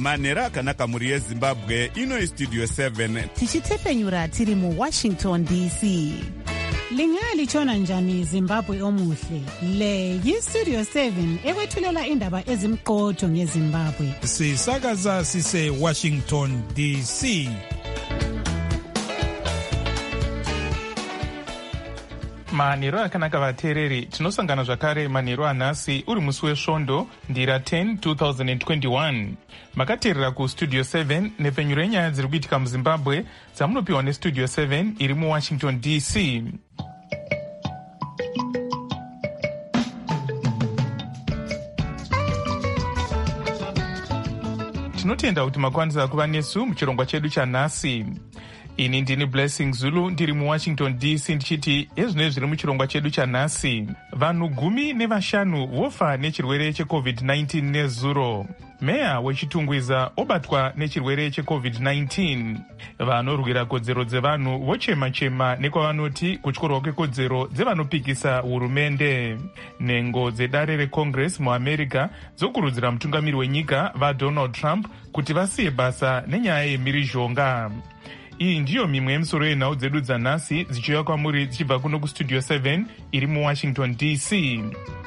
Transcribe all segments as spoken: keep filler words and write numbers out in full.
manhero akanaka mhuri yezimbabwe. Ino istudio seven tichitepenyura tiri muwashington D C. Lingalitshona njani Zimbabwe omuhle? Le yistudio seven ekwethulela indaba ezimqotho ngeZimbabwe. Sisakaza sise Washington D C. manhero akanaka vateereri, tinosangana zvakare manhero anhasi uri musi wesvondo ndira ten two thousand twenty-one. makateerera kustudio seven nepfenyuro yenyaya dziri kuitika muzimbabwe dzamunopiwa nestudio seven iri muwashington D C. tinotenda kuti makwanisa kuva nesu muchirongwa chedu chanhasi. Ini ndini Blessing Zulu ndiri muwashington D C ndichiti ezvino zviri muchirongwa chedu chanhasi. Vanhu gumi nevashanu vofa nechirwere checovid nineteen nezuro. Meya wechitungwiza obatwa nechirwere checovid nineteen. Vanorwira kodzero dzevanhu vochema-chema nekwavanoti kutyorwa kwekodzero dzevanopikisa hurumende. Nhengo dzedare recongress muamerica dzokurudzira mutungamiri wenyika vaDonald Trump kuti vasiye basa nenyaya yemhirizhonga. Iyi ndiyo mimwe yemisoro yenhau dzedu dzanhasi dzichiuya kwamuri dzichibva kuno kustudio seven iri muwashington D C.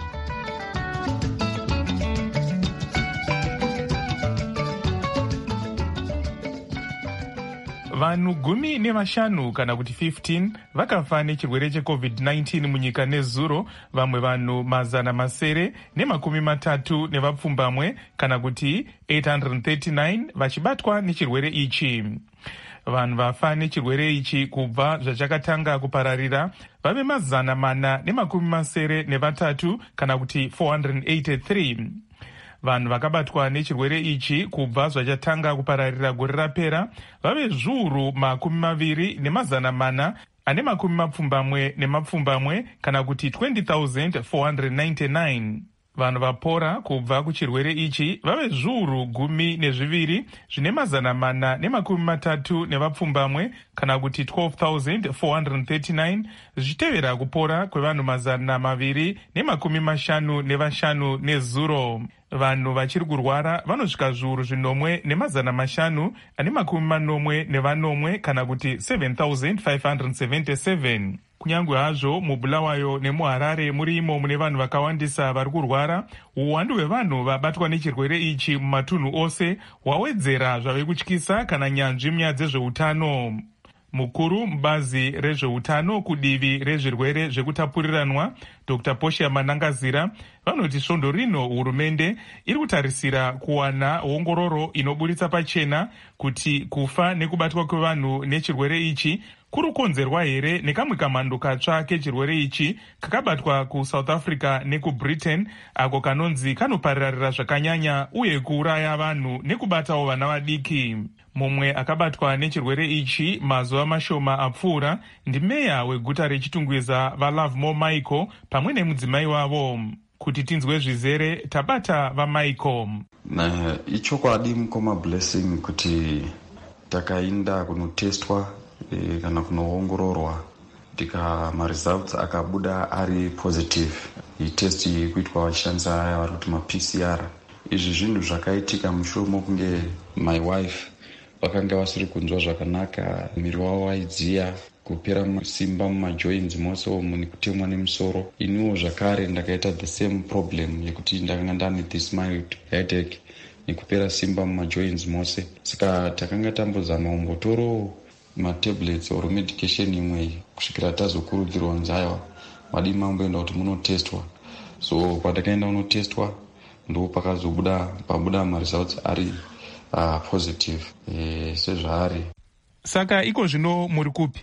Vanhu gumi nevashanu kana kuti fifteen vakafa nechirwere checovid nineteen munyika nezuro, vamwe vanhu mazana masere nemakumi matatu nevapfumbamwe kana kuti eight hundred thirty-nine vachibatwa nechirwere ichi. Vanhu vafa nechirwere ichi kubva zvachakatanga kupararira vave mazana mana nemakumi masere nevatatu kana kuti four hundred eighty-three. Vanhu vakabatwa nechirwere ichi kubva zvachatanga kupararira gore rapera vave zviuru makumi maviri nemazana mana ane makumi mapfumbamwe nemapfumbamwe kana kuti twenty thousand four hundred ninety-nine. Vanhu vapora kubva kuchirwere ichi vave zviuru gumi nezviviri zvine mazana mana nemakumi matatu nevapfumbamwe kana kuti twelve thousand four hundred thirty-nine, zvichitevera kupora kwevanhu mazana maviri nemakumi mashanu nevashanu nezuro. Vanhu vachiri kurwara vanosvika zviuru zvinomwe nemazana mashanu ane makumi manomwe nevanomwe kana kuti seven thousand five hundred seventy-seven. Kunyange hazvo muBulawayo nemuHarare muri imo mune vanhu vakawandisa vari kurwara, uwandu hwevanhu vabatwa nechirwere ichi mumatunhu ose hwawedzera zvave kutyisa kana nyanzvi munyaya dzezveutano. Mukuru mubazi rezveutano kudivi rezvirwere zvekutapuriranwa Doctor Portia Manangazira vanoti svondo rino hurumende iri kutarisira kuwana ongororo inoburitsa pachena kuti kufa nekubatwa kwevanhu nechirwere ichi kuri konzerwa here nekamwe kamhando katsva kechirwere ichi kakabatwa kuSouth Africa nekuBritain ako kanonzi kanopararira zvakanyanya uye kuuraya vanhu nekubatawo vana vadiki. Mumwe akabatwa nechirwere ichi mazuva mashoma apfuura ndimeya weguta rechitungwiza vaLovemore Michael pamwe nemudzimai wavo. Kuti tinzwe zvizere tabata vaMichael. Na ichokwadi mukoma Blessing kuti takainda kunotestwa e, kana kunoongororwa tika maresults akabuda ari positive. I test kuitwa vachishandisa aya vari kuti ma-P C R. Izvi zvinhu zvakaitika mushure mokunge my wife vakanga vasiri kunzwa zvakanaka, miri wavo waidziya, kupera simba mumajoints mose umu nekutemwa nemusoro. Iniwo zvakare ndakaita the same problem yekuti ndakanga ndane this mild headache nekupera simba mumajoints mose. Saka takanga tambozama umbotoro matablets or medication imwe kusvikira tazokurudzirwa nzaiwa madi mamboenda kuti munotestwa. So patakaenda unotestwa ndo pakazobuda pabuda maresults ari Uh, positive e, sezvaari. Saka iko zvino muri kupi?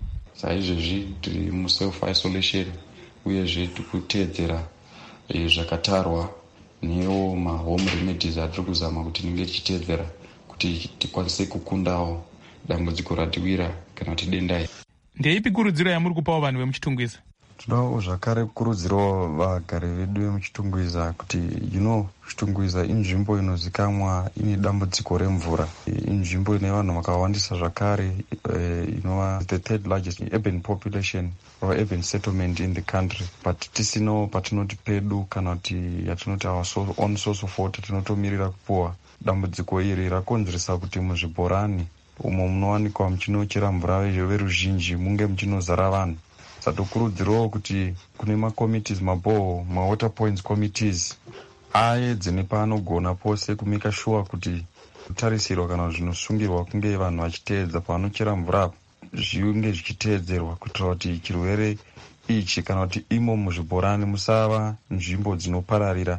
Saizvezvi tiri muself isolation uyezve tikuteedzera e, zvakatarwa newo mahome remedies atiri kuzama kuti tinge tichiteedzera kuti tikwanise kukundawo dambudziko ratiwira kana kuti denda iri. Ndeipi kurudziro yamuri kupawo vanhu vemuchitungwiza? Todawo zvakare kukurudzirawo vagari vedu vemuchitungwiza kuti you know chitungwiza inzvimbo inozikamwa ine dambudziko remvura. Inzvimbo ine vanhu vakawandisa zvakare inova the third largest urban population or urban settlement in the country. But tisino patinoti pedu kana kuti yatinoti our own source of water tinotomirira kupuwa. dambudziko iri rakonzeresa kuti muzvibhorani umo munowanikwa muchinochera mvura veruzhinji munge muchinozara vanhu. Satokurudzirawo kuti kune makomitees maboho mawater points committees aedze nepaanogona pose kumika sure kuti kutarisirwa kana zvinosungirwa kunge vanhu vachiteedza pavanochera mvura zvinge zvichiteedzerwa kuitira kuti chirwere ichi kana kuti imo muzvibhorani musava nzvimbo dzinopararira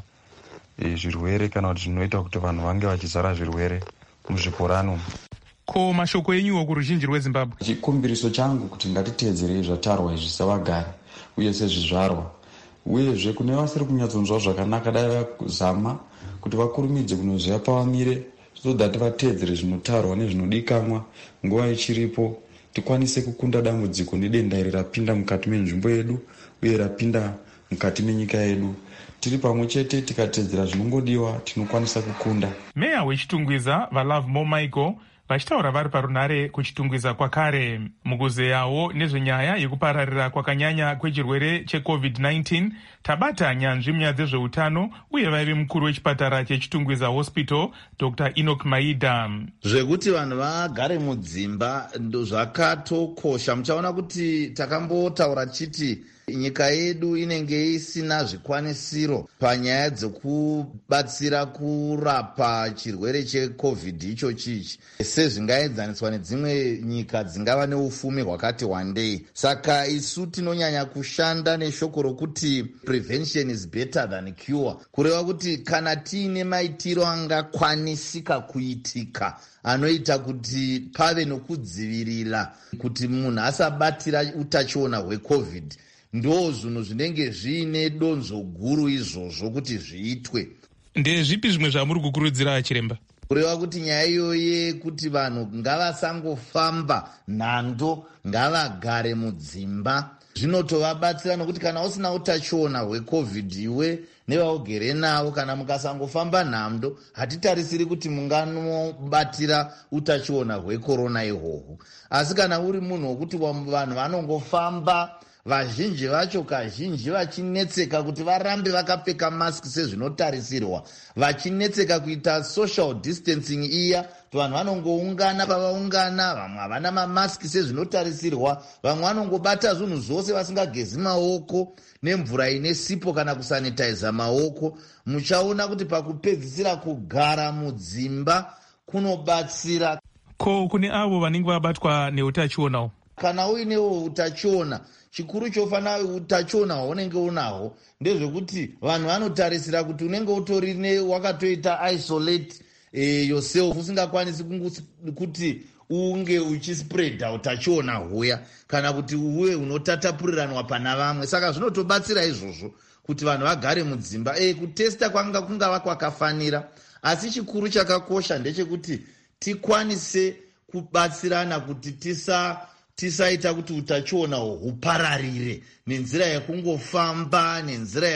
e, zvirwere kana kuti zvinoita kuti vanhu vange vachizara zvirwere muzvibhorani umu. Ko mashoko enyuwo kuruzhinji rweZimbabwe? Chikumbiriso changu kuti ngatiteedzerei zvatarwa izvi sevagari uye sezvizvarwa, uyezve kune vasiri kunyatsonzwa zvakanaka dai vakuzama kuti vakurumidze kunoziva pavamire so that vateedzere zvinotarwa nezvinodikanwa nguva ichiripo, tikwanise kukunda dambudziko nedenda iri rapinda mukati menzvimbo yedu uye rapinda mukati menyika yedu. Tiri pamwe chete tikateedzera zvinongodiwa tinokwanisa kukunda. Meya wechitungwiza vaLove More Michael vachitaura vari parunhare kuchitungwiza kwakare mukuzeyawo nezvenyaya yekupararira kwakanyanya kwechirwere checovid nineteen. Tabata nyanzvi munyaya dzezveutano uye vaive mukuru wechipatara chechitungwiza hospital Doctor Enoch Maida. Zvekuti vanhu vagare mudzimba zvakatokosha. Muchaona kuti takambotaura chiti nyika yedu inenge isina zvikwanisiro panyaya dzekubatsira kurapa chirwere checovid icho chichi sezvingaedzaniswa nedzimwe nyika dzingava neufumi hwakati wandei. Saka isu tinonyanya kushanda neshoko rokuti prevention is better than cure, kureva kuti kana tiine maitiro angakwanisika kuitika anoita kuti pave nokudzivirira kuti munhu asabatira utachiona hwecovid, ndo zvinhu zvinenge zviine donzo guru izvozvo kuti zviitwe. Ndezvipi zvimwe zvamuri kukurudzira chiremba? Kureva kuti nyaya iyoye kuti vanhu ngavasangofamba nhando, ngavagare mudzimba, zvinotovabatsira nokuti kana usina utachiona hwecovid iwe nevaugere navo, kana mukasangofamba nhando hatitarisiri kuti munganobatira utachiona hwekorona ihwohwo. Asi kana uri munhu wokuti vanhu vanongofamba vazhinji vacho kazhinji vachinetseka kuti varambe vakapfeka mask sezvinotarisirwa, vachinetseka kuita social distancing iya, vanhu vanongoungana pavaungana, vamwe havana mamaski sezvinotarisirwa, vamwe vanongobata zvinhu zvose vasingagezi maoko nemvura ine sipo kana kusanitiza maoko. Muchaona kuti pakupedzisira kugara mudzimba kunobatsira. Ko kune avo vanenge vabatwa neutachionawo? Kana uinewo utachiona, chikuru chofana utachiona hwaunenge unahwo ndezvekuti vanhu vanotarisira kuti unenge utorine wakatoita isolate e, yourself, usingakwanisi kuti unge uchispreada utachiona huya kana kuti uwe unotatapuriranwa pana vamwe. Saka zvinotobatsira izvozvo kuti vanhu vagare mudzimba. E, kutesta kwanga kungava kwakafanira, asi chikuru chakakosha ndechekuti tikwanise kubatsirana kuti tisa tisaita kuti utachiona hupararire nenzira yakungofamba, nenzira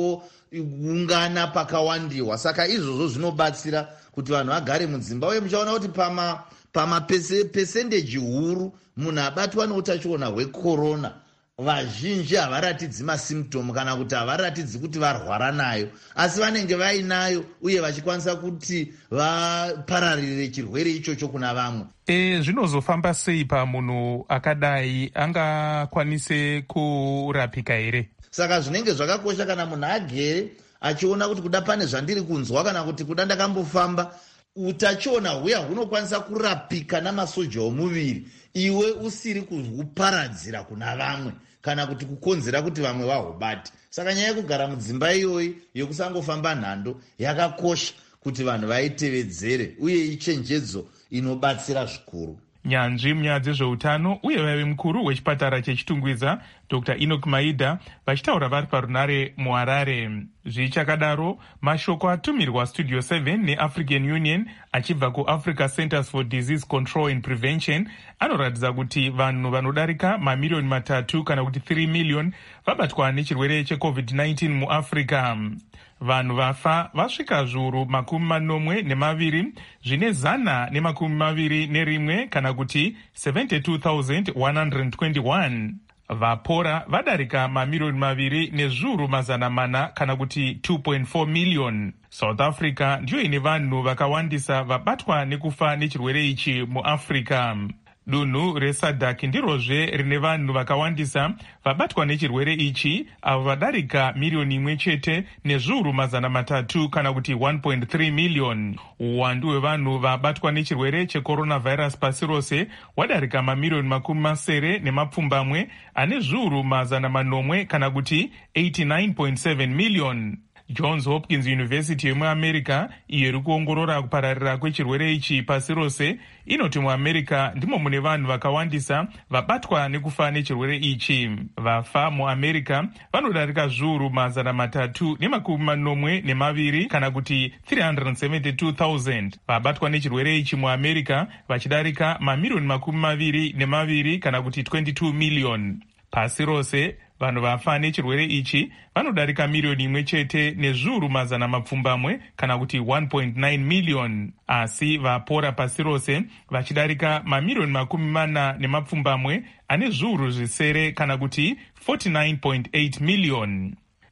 yakungoungana pakawandiwa. Saka izvozvo zvinobatsira kuti vanhu vagare mudzimba. Uye muchaona kuti pama pama percentage huru munhu abatwa neutachiona hwekorona, vazhinji havaratidzi masymptom kana kuti havaratidzi kuti varwara nayo, asi vanenge vainayo uye vachikwanisa kuti vapararire chirwere ichocho kuna vamwe. E, zvinozofamba sei pamunhu akadai angakwanise kurapika here? Saka zvinenge zvakakosha kana munhu agere achiona kuti kuda pane zvandiri kunzwa kana kuti kuda ndakambofamba, utachiona huya hunokwanisa kurapika namasoja omuviri iwe usiri kuhuparadzira kuna vamwe kana kuti kukonzera kuti vamwe vahubate. Saka nyaya yekugara mudzimba iyoyi yokusangofamba nhando yakakosha kuti vanhu vaitevedzere uye ichenjedzo inobatsira zvikuru. Nyanzvi munyaya dzezveutano uye vaive mukuru wechipatara chechitungwiza Doctor Enoch Maida vachitaura vari parunhare muHarare. Zvichakadaro, mashoko atumirwa Studio seven neAfrican Union achibva kuAfrica Centers for Disease Control and Prevention anoratidza kuti vanhu vanodarika mamiliyoni matatu kana kuti three million vabatwa nechirwere checovid nineteen muAfrica. Vanhu vafa vasvika zviuru makumi manomwe nemaviri zvine zana nemakumi maviri nerimwe kana kuti seventy-two thousand one hundred twenty-one. vapora vadarika mamirioni maviri nezviuru mazana mana kana kuti two point four million. South Africa ndiyo ine vanhu vakawandisa vabatwa nekufa nechirwere ichi muAfrica. Dunhu resadhaki ndirozve rine vanhu vakawandisa vabatwa nechirwere ichi, avo vadarika miriyoni imwe chete nezviuru mazana matatu kana kuti one point three million. Uwandu hwevanhu vabatwa nechirwere checoronavirus pasi rose wadarika mamiriyoni makumi masere nemapfumbamwe ane zviuru mazana manomwe kana kuti eighty-nine point seven million. Johns Hopkins University yemuamerica iyo iri kuongorora kupararira kwechirwere ichi pasi rose inoti muamerica ndimo mune vanhu vakawandisa vabatwa nekufa nechirwere ichi. Vafa muamerica vanodarika zviuru mazana matatu nemakumi manomwe nemaviri kana kuti three hundred seventy-two thousand. Vabatwa nechirwere ichi muamerica vachidarika mamiriyoni makumi maviri nemaviri kana kuti twenty-two million. Pasi rose vanhu vafa nechirwere ichi vanodarika miriyoni imwe chete nezviuru mazana mapfumbamwe kana kuti one point nine million. Asi vapora pasi rose vachidarika mamiriyoni makumi mana nemapfumbamwe ane zviuru zvisere kana kuti forty-nine point eight million.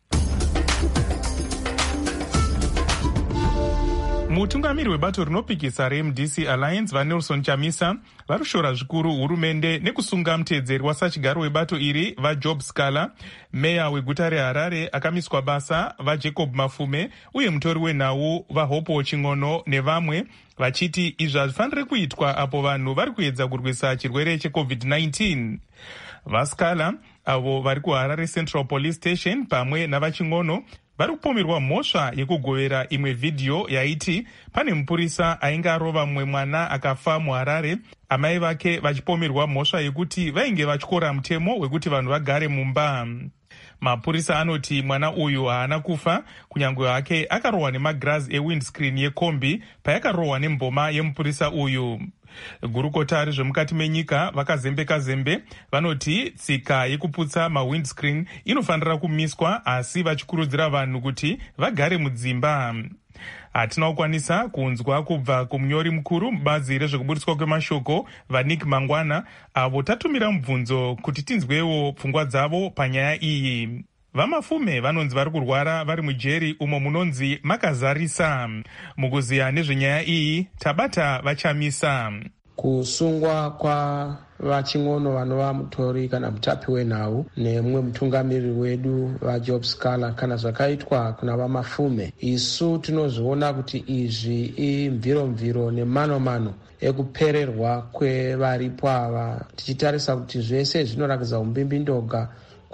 Mutungamiri webato rinopikisa reM D C Alliance vaNelson Chamisa varushora zvikuru hurumende nekusunga mutedzeri wasachigaro webato iri vaJob Scala, meya weguta reHarare akamiswa basa vaJacob Mafume uye mutori wenhau vaHopo Ching'ono nevamwe, vachiti izvi hazvifaniri kuitwa apo vanhu vari kuedza kurwisa chirwere checovid nineteen. VaScala avo vari kuHarare Central Police Station pamwe navaching'ono vari kupomerwa mhosva yekugovera imwe vhidhiyo yaiti pane mupurisa ainge arova mumwe mwana akafa muHarare, amai vake vachipomerwa mhosva yekuti vainge vatyora mutemo wekuti vanhu vagare mumba. Mapurisa anoti mwana uyu haana kufa kunyange hake akarohwa nemagirazi ewindscreen yekombi payakarohwa nemboma yemupurisa uyu. Gurukota rezvemukati menyika vakazembeka zembe vanoti tsika yekuputsa mawindscreen inofanira kumiswa, asi vachikurudzira vanhu kuti vagare mudzimba. Hatina kukwanisa kunzwa kubva kumunyori mukuru mubazi rezvekuburitswa kwemashoko vaNick Mangwana, avo tatumira mubvunzo kuti tinzwewo pfungwa dzavo panyaya iyi. VaMafume vanonzi vari kurwara vari mujeri umo munonzi makazarisa. Mukuziya nezvenyaya iyi tabata vaChamisa. Kusungwa kwa vaching'ono vanova mutori kana mutapi wenhau nemumwe mutungamiri wedu vaJob Scala kana zvakaitwa kuna vaMafume, isu tinozviona kuti izvi imviro-mviro nemano-mano ekupererwa kwevaripo ava, tichitarisa kuti zvese zvinorakidza umbimbindoga,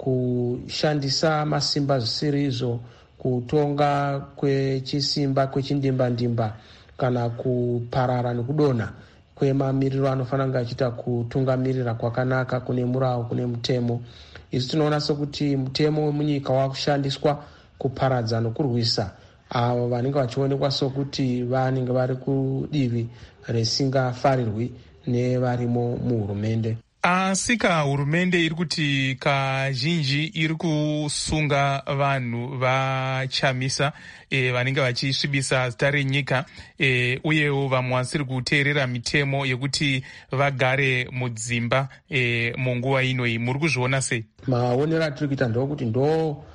kushandisa masimba zvisiri izvo, kutonga kwechisimba kwechindimba-ndimba kana kuparara nekudonha kwemamiriro anofanira kunge achiita kutungamirira kwakanaka kune murau kune mutemo. Isu tinoona sokuti mutemo wemunyika wakushandiswa kuparadza nokurwisa avo vanenge vachionekwa sokuti vanenge vari kudivi risingafarirwi nevarimo muhurumende. Asika hurumende iri kuti kazhinji iri kusunga vanhu vaChamisa e, vanenge vachisvibisa zita renyika e, uyewo vamwe vasiri kuteerera mitemo yekuti vagare mudzimba e, munguva inoi. Muri kuzviona sei? Maonero atiri kuita ndokuti ndo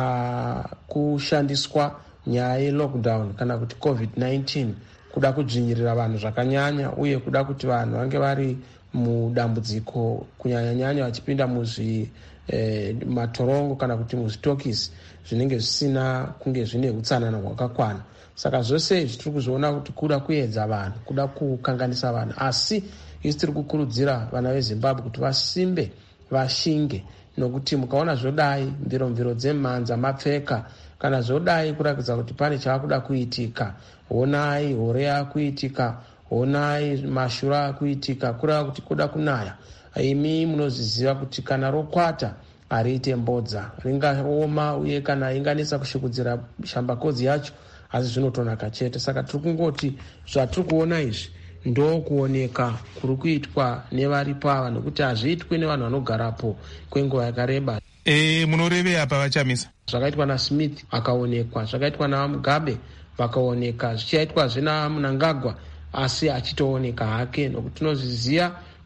pakushandiswa nyaya yelockdown kana kuti covid nineteen kuda kudzvinyirira vanhu zvakanyanya uye kuda kuti vanhu vange vari mudambudziko kunyanya-nyanya vachipinda muzvi eh, matorongo kana kuti muzvitokisi zvinenge zvisina kunge zvine utsanana hwakakwana. Saka zvose izvi tiri kuzviona kuti kuda kuedza vanhu, kuda kukanganisa vanhu, asi isi tiri kukurudzira vana veZimbabwe kuti vasimbe, vashinge, nokuti mukaona zvodai mviro-mviro dzemhanza mapfeka kana zvodai kurakidza kuti pane chavakuda kuitika, honai hore yakuitika, honai mashura akuitika, kureva kuti kuda kunaya. Imi munozviziva kuti kana rokwata hariite mbodza, ringaoma uye kana inganesa kushukudzira shambakodzi yacho, asi zvinotonaka chete. Saka tiri kungoti zvatiri kuona izvi ndo kuoneka kuri kuitwa nevaripo ava, nokuti hazviitwi nevanhu vanogarapo kwenguva yakareba. E, munorevei apa vaChamisa? Zvakaitwa naSmith akaonekwa, zvakaitwa naMugabe vakaoneka, zvichaitwa zvina Mnangagwa asi achitooneka hake, nokuti tinozviziva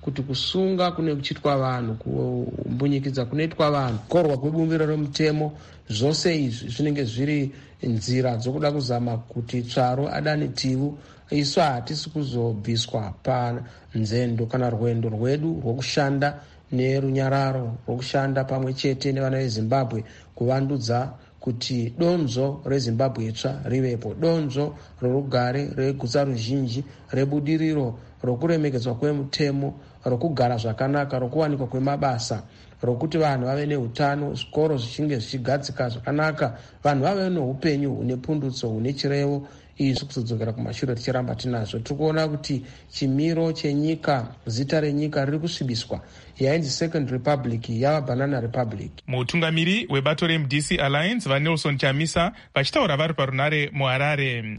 kuti kusunga kune kuchitwa vanhu, kumbunyikidza kunoitwa vanhu, kukorwa kwebumbiro remutemo, zvose izvi zvinenge zviri nzira dzokuda kuzama kuti tsvaro adani tivu isu hatisi kuzobviswa panzendo kana rwendo rwedu rwokushanda nerunyararo, rwokushanda pamwe chete nevana vezimbabwe kuvandudza kuti donzo rezimbabwe itsva rivepo, donzo rorugare, regutsa ruzhinji, rebudiriro, rokuremekedzwa kwemutemo, rokugara zvakanaka, rokuwanikwa kwemabasa, rokuti vanhu vave neutano, zvikoro zvichinge zvichigadzika zvakanaka, vanhu vave neupenyu hune pundutso, hune chirevo. Izvi kuzodzokera kumashure tichiramba tinazvo. Tiri kuona kuti chimiro chenyika, zita renyika riri kusvibiswa. Yainzi Second Republic yava Banana Republic. Mutungamiri webato reM D C Alliance vaNelson Chamisa vachitaura vari parunare muHarare.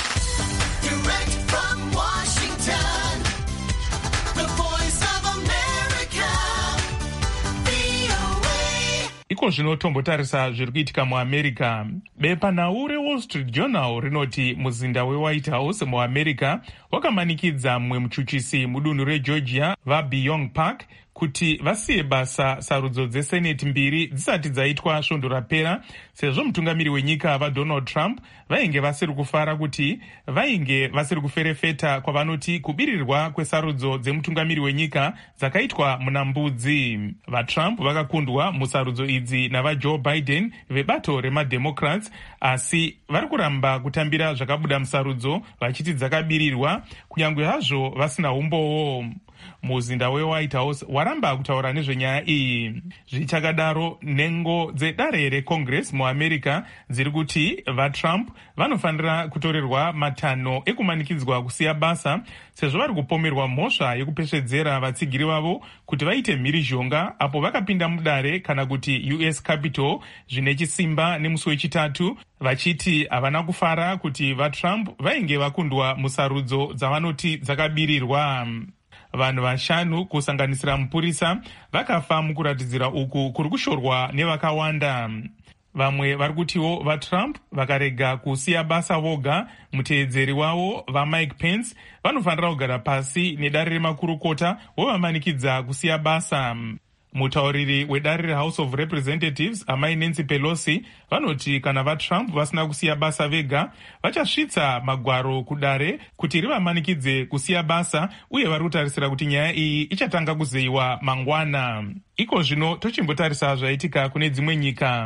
Iko zvino tombotarisa zviri kuitika muAmerica. Bepanhau reWall Street Journal rinoti muzinda weWhite House muAmerica wakamanikidza mumwe muchuchisi mudunhu reGeorgia vaBeyond Park kuti vasiye basa sarudzo dzeseneti mbiri dzisati dzaitwa svondo rapera, sezvo mutungamiri wenyika vaDonald Trump vainge vasiri kufara kuti vainge vasiri kuferefeta kwavanoti kubirirwa kwesarudzo dzemutungamiri wenyika dzakaitwa muna mbudzi. VaTrump vakakundwa musarudzo idzi navaJoe Biden vebato remademocrats, asi vari kuramba kutambira zvakabuda musarudzo vachiti dzakabirirwa kunyange hazvo vasina umbowo. Muzinda weWhite House waramba kutaura nezvenyaya iyi. Zvichakadaro, nhengo dzedare reCongress muAmerica dziri kuti vaTrump vanofanira kutorerwa matanho ekumanikidzwa kusiya basa, sezvo vari kupomerwa mhosva yekupesvedzera vatsigiri vavo kuti vaite mhirizhonga apo vakapinda mudare kana kuti U S Capitol zvine chisimba nemusi wechitatu, vachiti havana kufara kuti vaTrump vainge vakundwa musarudzo dzavanoti dzakabirirwa. Vanhu vashanu kusanganisira mupurisa vakafa mukuratidzira uku kuri kushorwa nevakawanda. Vamwe vari kutiwo vaTrump vakarega kusiya basa voga, muteedzeri wavo vaMike Pence vanofanira kugara pasi nedare remakurukota wovamanikidza kusiya basa. Mutauriri wedare reHouse of Representatives amai Nancy Pelosi vanoti kana vaTrump vasina kusiya basa vega, vachasvitsa magwaro kudare kuti rivamanikidze kusiya basa, uye vari kutarisira kuti nyaya iyi ichatanga kuzeyiwa mangwana. Iko zvino tochimbotarisa zvaitika kune dzimwe nyika.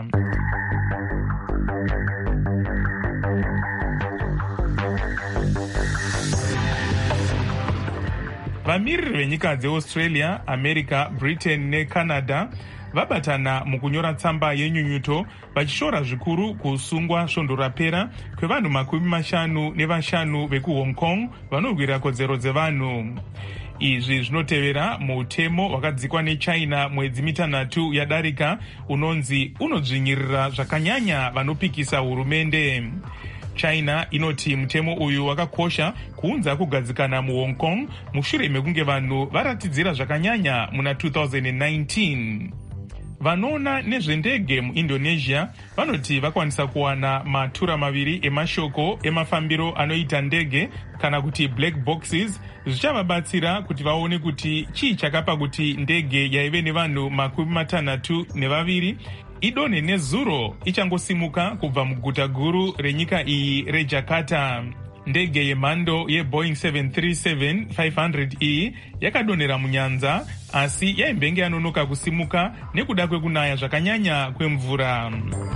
Vamiriri venyika dzeAustralia, America, Britain neCanada vabatana mukunyora tsamba yenyunyuto vachishora zvikuru kusungwa svondo rapera kwevanhu makumi mashanu nevashanu vekuHong Kong vanorwira kodzero dzevanhu. Izvi zvinotevera mutemo wakadzikwa neChina mwedzi mitanhatu yadarika unonzi unodzvinyirira zvakanyanya vanopikisa hurumende. China inoti mutemo uyu wakakosha kuunza kugadzikana muHong Kong mushure mekunge vanhu varatidzira zvakanyanya muna two thousand nineteen. Vanoona nezvendege muIndonesia vanoti vakwanisa kuwana matura maviri emashoko emafambiro anoita ndege kana kuti black boxes, zvichavabatsira kuti vaone kuti chii chakapa kuti ndege yaive nevanhu makumi matanhatu nevaviri idonhe nezuro ichangosimuka kubva muguta guru renyika iyi reJakarta. Ndege yemhando yeBoeing seven thirty-seven five hundred E yakadonhera munyanza, asi yaimbenge yanonoka kusimuka nekuda kwekunaya zvakanyanya kwemvura.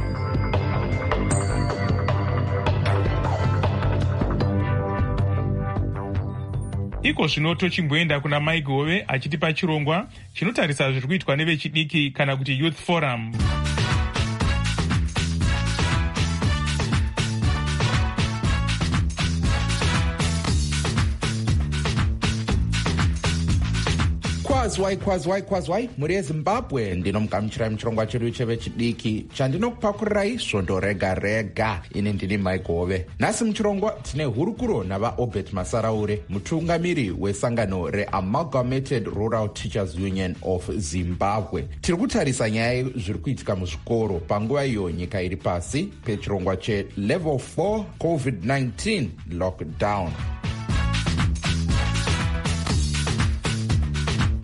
Iko zvino tochimboenda kuna Mike Hove achitipa chirongwa chinotarisa zviri kuitwa nevechidiki kana kuti Youth Forum. Kwazwai kwazwai kwazwai muri yeZimbabwe, ndinomugamuchirai muchirongwa chedu chevechidiki chandinokupakurirai svondo rega rega. Ini ndini Mike Hove. Nhasi muchirongwa tine hurukuro navaObert Masaraure, mutungamiri wesangano reAmalgamated Rural Teachers Union of Zimbabwe. Tiri kutarisa nyaya zviri kuitika muzvikoro panguva iyo nyika iri pasi pechirongwa chelevel four COVID nineteen lockdown.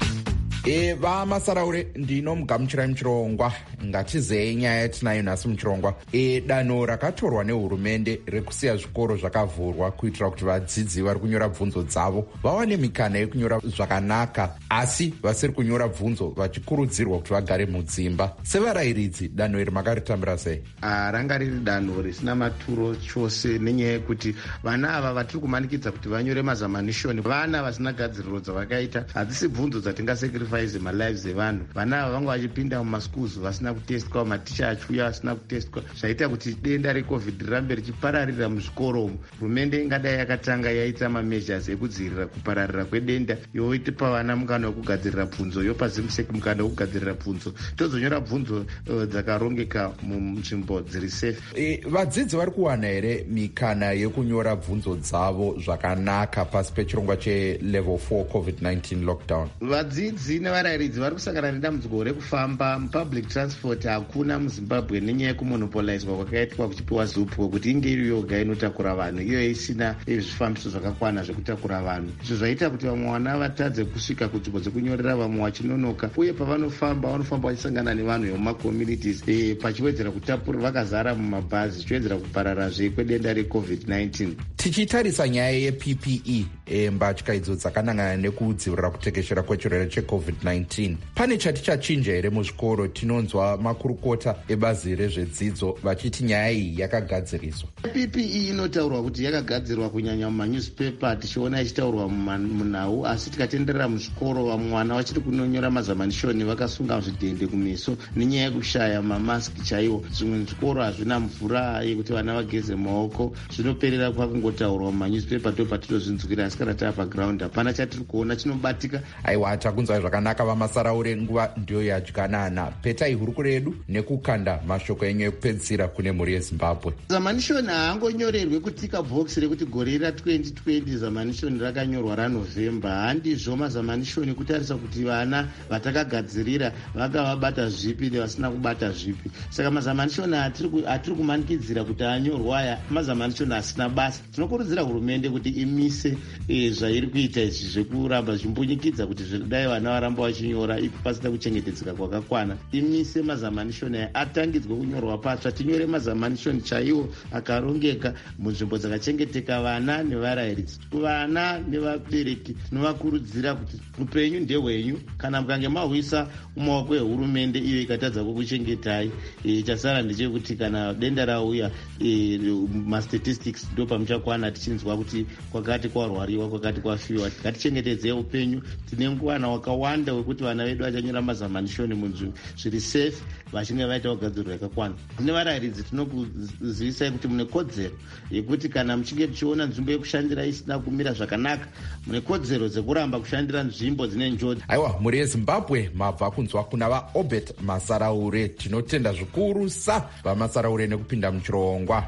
E, vamasaraure ndinomugamuchirai muchirongwa. Ngatizei nyaya yatinayo nhasi muchirongwa. E, danho rakatorwa nehurumende rekusiya zvikoro zvakavhurwa kuitira kuti vadzidzi vari kunyora bvunzo dzavo vawane mikana yekunyora zvakanaka, asi vasiri kunyora bvunzo vachikurudzirwa kuti vagare mudzimba. Sevarayiridzi, danho iri makaritambira sei? Ah, ranga riri danho risina maturo chose, nenyaya yekuti vana ava vatiri kumanikidza kuti vanyore mazamanishoni vana vasina gadziriro dzavakaita. Hadzisi bvunzo dzatingasacrifice malives evanhu. Vana ava vanga vachipinda mumaschools vasina kutestwa, maticha achiuya asina kutestwa, zvaita kuti denda recovid rirambe richipararira muzvikoro umu. Hurumende ingadai yakatanga yaita mameasures ekudzivirira kupararira kwedenda, yoitipa vana mukana wekugadzirira bvunzo, yopa zimuseki mukana wekugadzirira bvunzo, tozonyora bvunzo uh, dzakarongeka munzvimbo dziri safe. E, vadzidzi vari kuwana here mikana yekunyora bvunzo dzavo zvakanaka pasi pechirongwa chelevel four covid nineteen lockdown? Vadzidzi nevarayiridzi vari kusangana nedambudziko rekufamba mupublic transport. Hakuna muZimbabwe nenyaya yekumonopolizwa kwakaitwa kuchipiwa zupco kuti inge iri yoga inotakura vanhu, iyo isina zvifambiso zvakakwana zvekutakura vanhu. Izvo zvaita kuti vamwe vana vatadze kusvika kunzvimbo dzekunyorera, vamwe vachinonoka, uye pavanofamba vanofamba vachisangana nevanhu vemumacommunities e, pachiwedzera kutapura vakazara mumabhazi, chiwedzera kupararazve kwedenda recovid nineteen. Tichitarisa nyaya yeP P E, e, mbatya idzo dzakanangana nekudzivirira kutekeshera kwechirwere checovid nineteen, pane chatichachinja here muzvikoro? Tinonzwa makurukota ebazi rezvedzidzo vachiti nyaya iyi yakagadziriswa. P P E inotaurwa kuti yakagadzirwa kunyanya mumanewspaper, tichiona ichitaurwa munhau, asi tikatenderera muzvikoro vamwe vana vachiri kunonyora mazamanishoni vakasunga zvidhende kumeso nenyaya yekushaya mamaski chaiwo. Zvimwe zvikoro hazvina mvura yekuti vana vageze maoko, zvinoperera kwakungotaurwa mumanewspaper ndopatitozvinzwira, asi kana taa paground hapana chatiri kuona chinobatika. Aiwa, takunzwai zvakanaka vamasaraure, nguva ndiyo yadyanana. Petai hurukuro yedu nekukanda mashoko enyu ekupedzisira kune mhuri yeZimbabwe. Zamanishoni haangonyorerwe kutika bhokisi rekuti gore ratwenty twenty zamanishoni rakanyorwa raNovemba. Handizvo mazamanishoni kutarisa kuti vana vatakagadzirira vakavabata zvipi nevasina kubata zvipi. Saka mazamanishoni atiri kumanikidzira kuti anyorwa aya mazamanishoni asina basa. Tinokurudzira hurumende kuti imise e, zvairi kuita izvi zvekuramba zvimbonyikidza kuti zvidai vana varamba vachinyora ipo pasina kuchengetedzeka kwakakwana. Imise mazamanishoni aya atangidzwe kunyorwa patsva, tinyore mazamanishoni chaiwo akarongeka munzvimbo dzakachengeteka. Vana nevarayiridzi, vana nevabereki, tinovakurudzira kuti upenyu ndehwenyu. Kana mukange mahwisa mumaoko ehurumende iyo ikatadza kukuchengetai, e, chasara ndechekuti kana denda rauya e, mastatistics ndo pamuchakwana tichinzwa kuti kwakati kwarwariwa, kwakati kwafiwa. Ngatichengetedzei upenyu. Tine nguvana wakawanda wekuti vana vedu vachanyora mazamanishoni munzvimbo zviri safe, vachinge vaita ugadziriro yakakwana. Nevarayiridzi tinokuzivisai kuti mune kodzero yekuti kana muchinge tichiona nzvimbo yekushandira isina kumira zvakanaka, mune kodzero dzekuramba kushandira nzvimbo dzine njodzi. Aiwa, mhuri yeZimbabwe, mabva kunzwa kuna vaObert Masaraure. Tinotenda zvikuru sa vamasaraure nekupinda muchirongwa.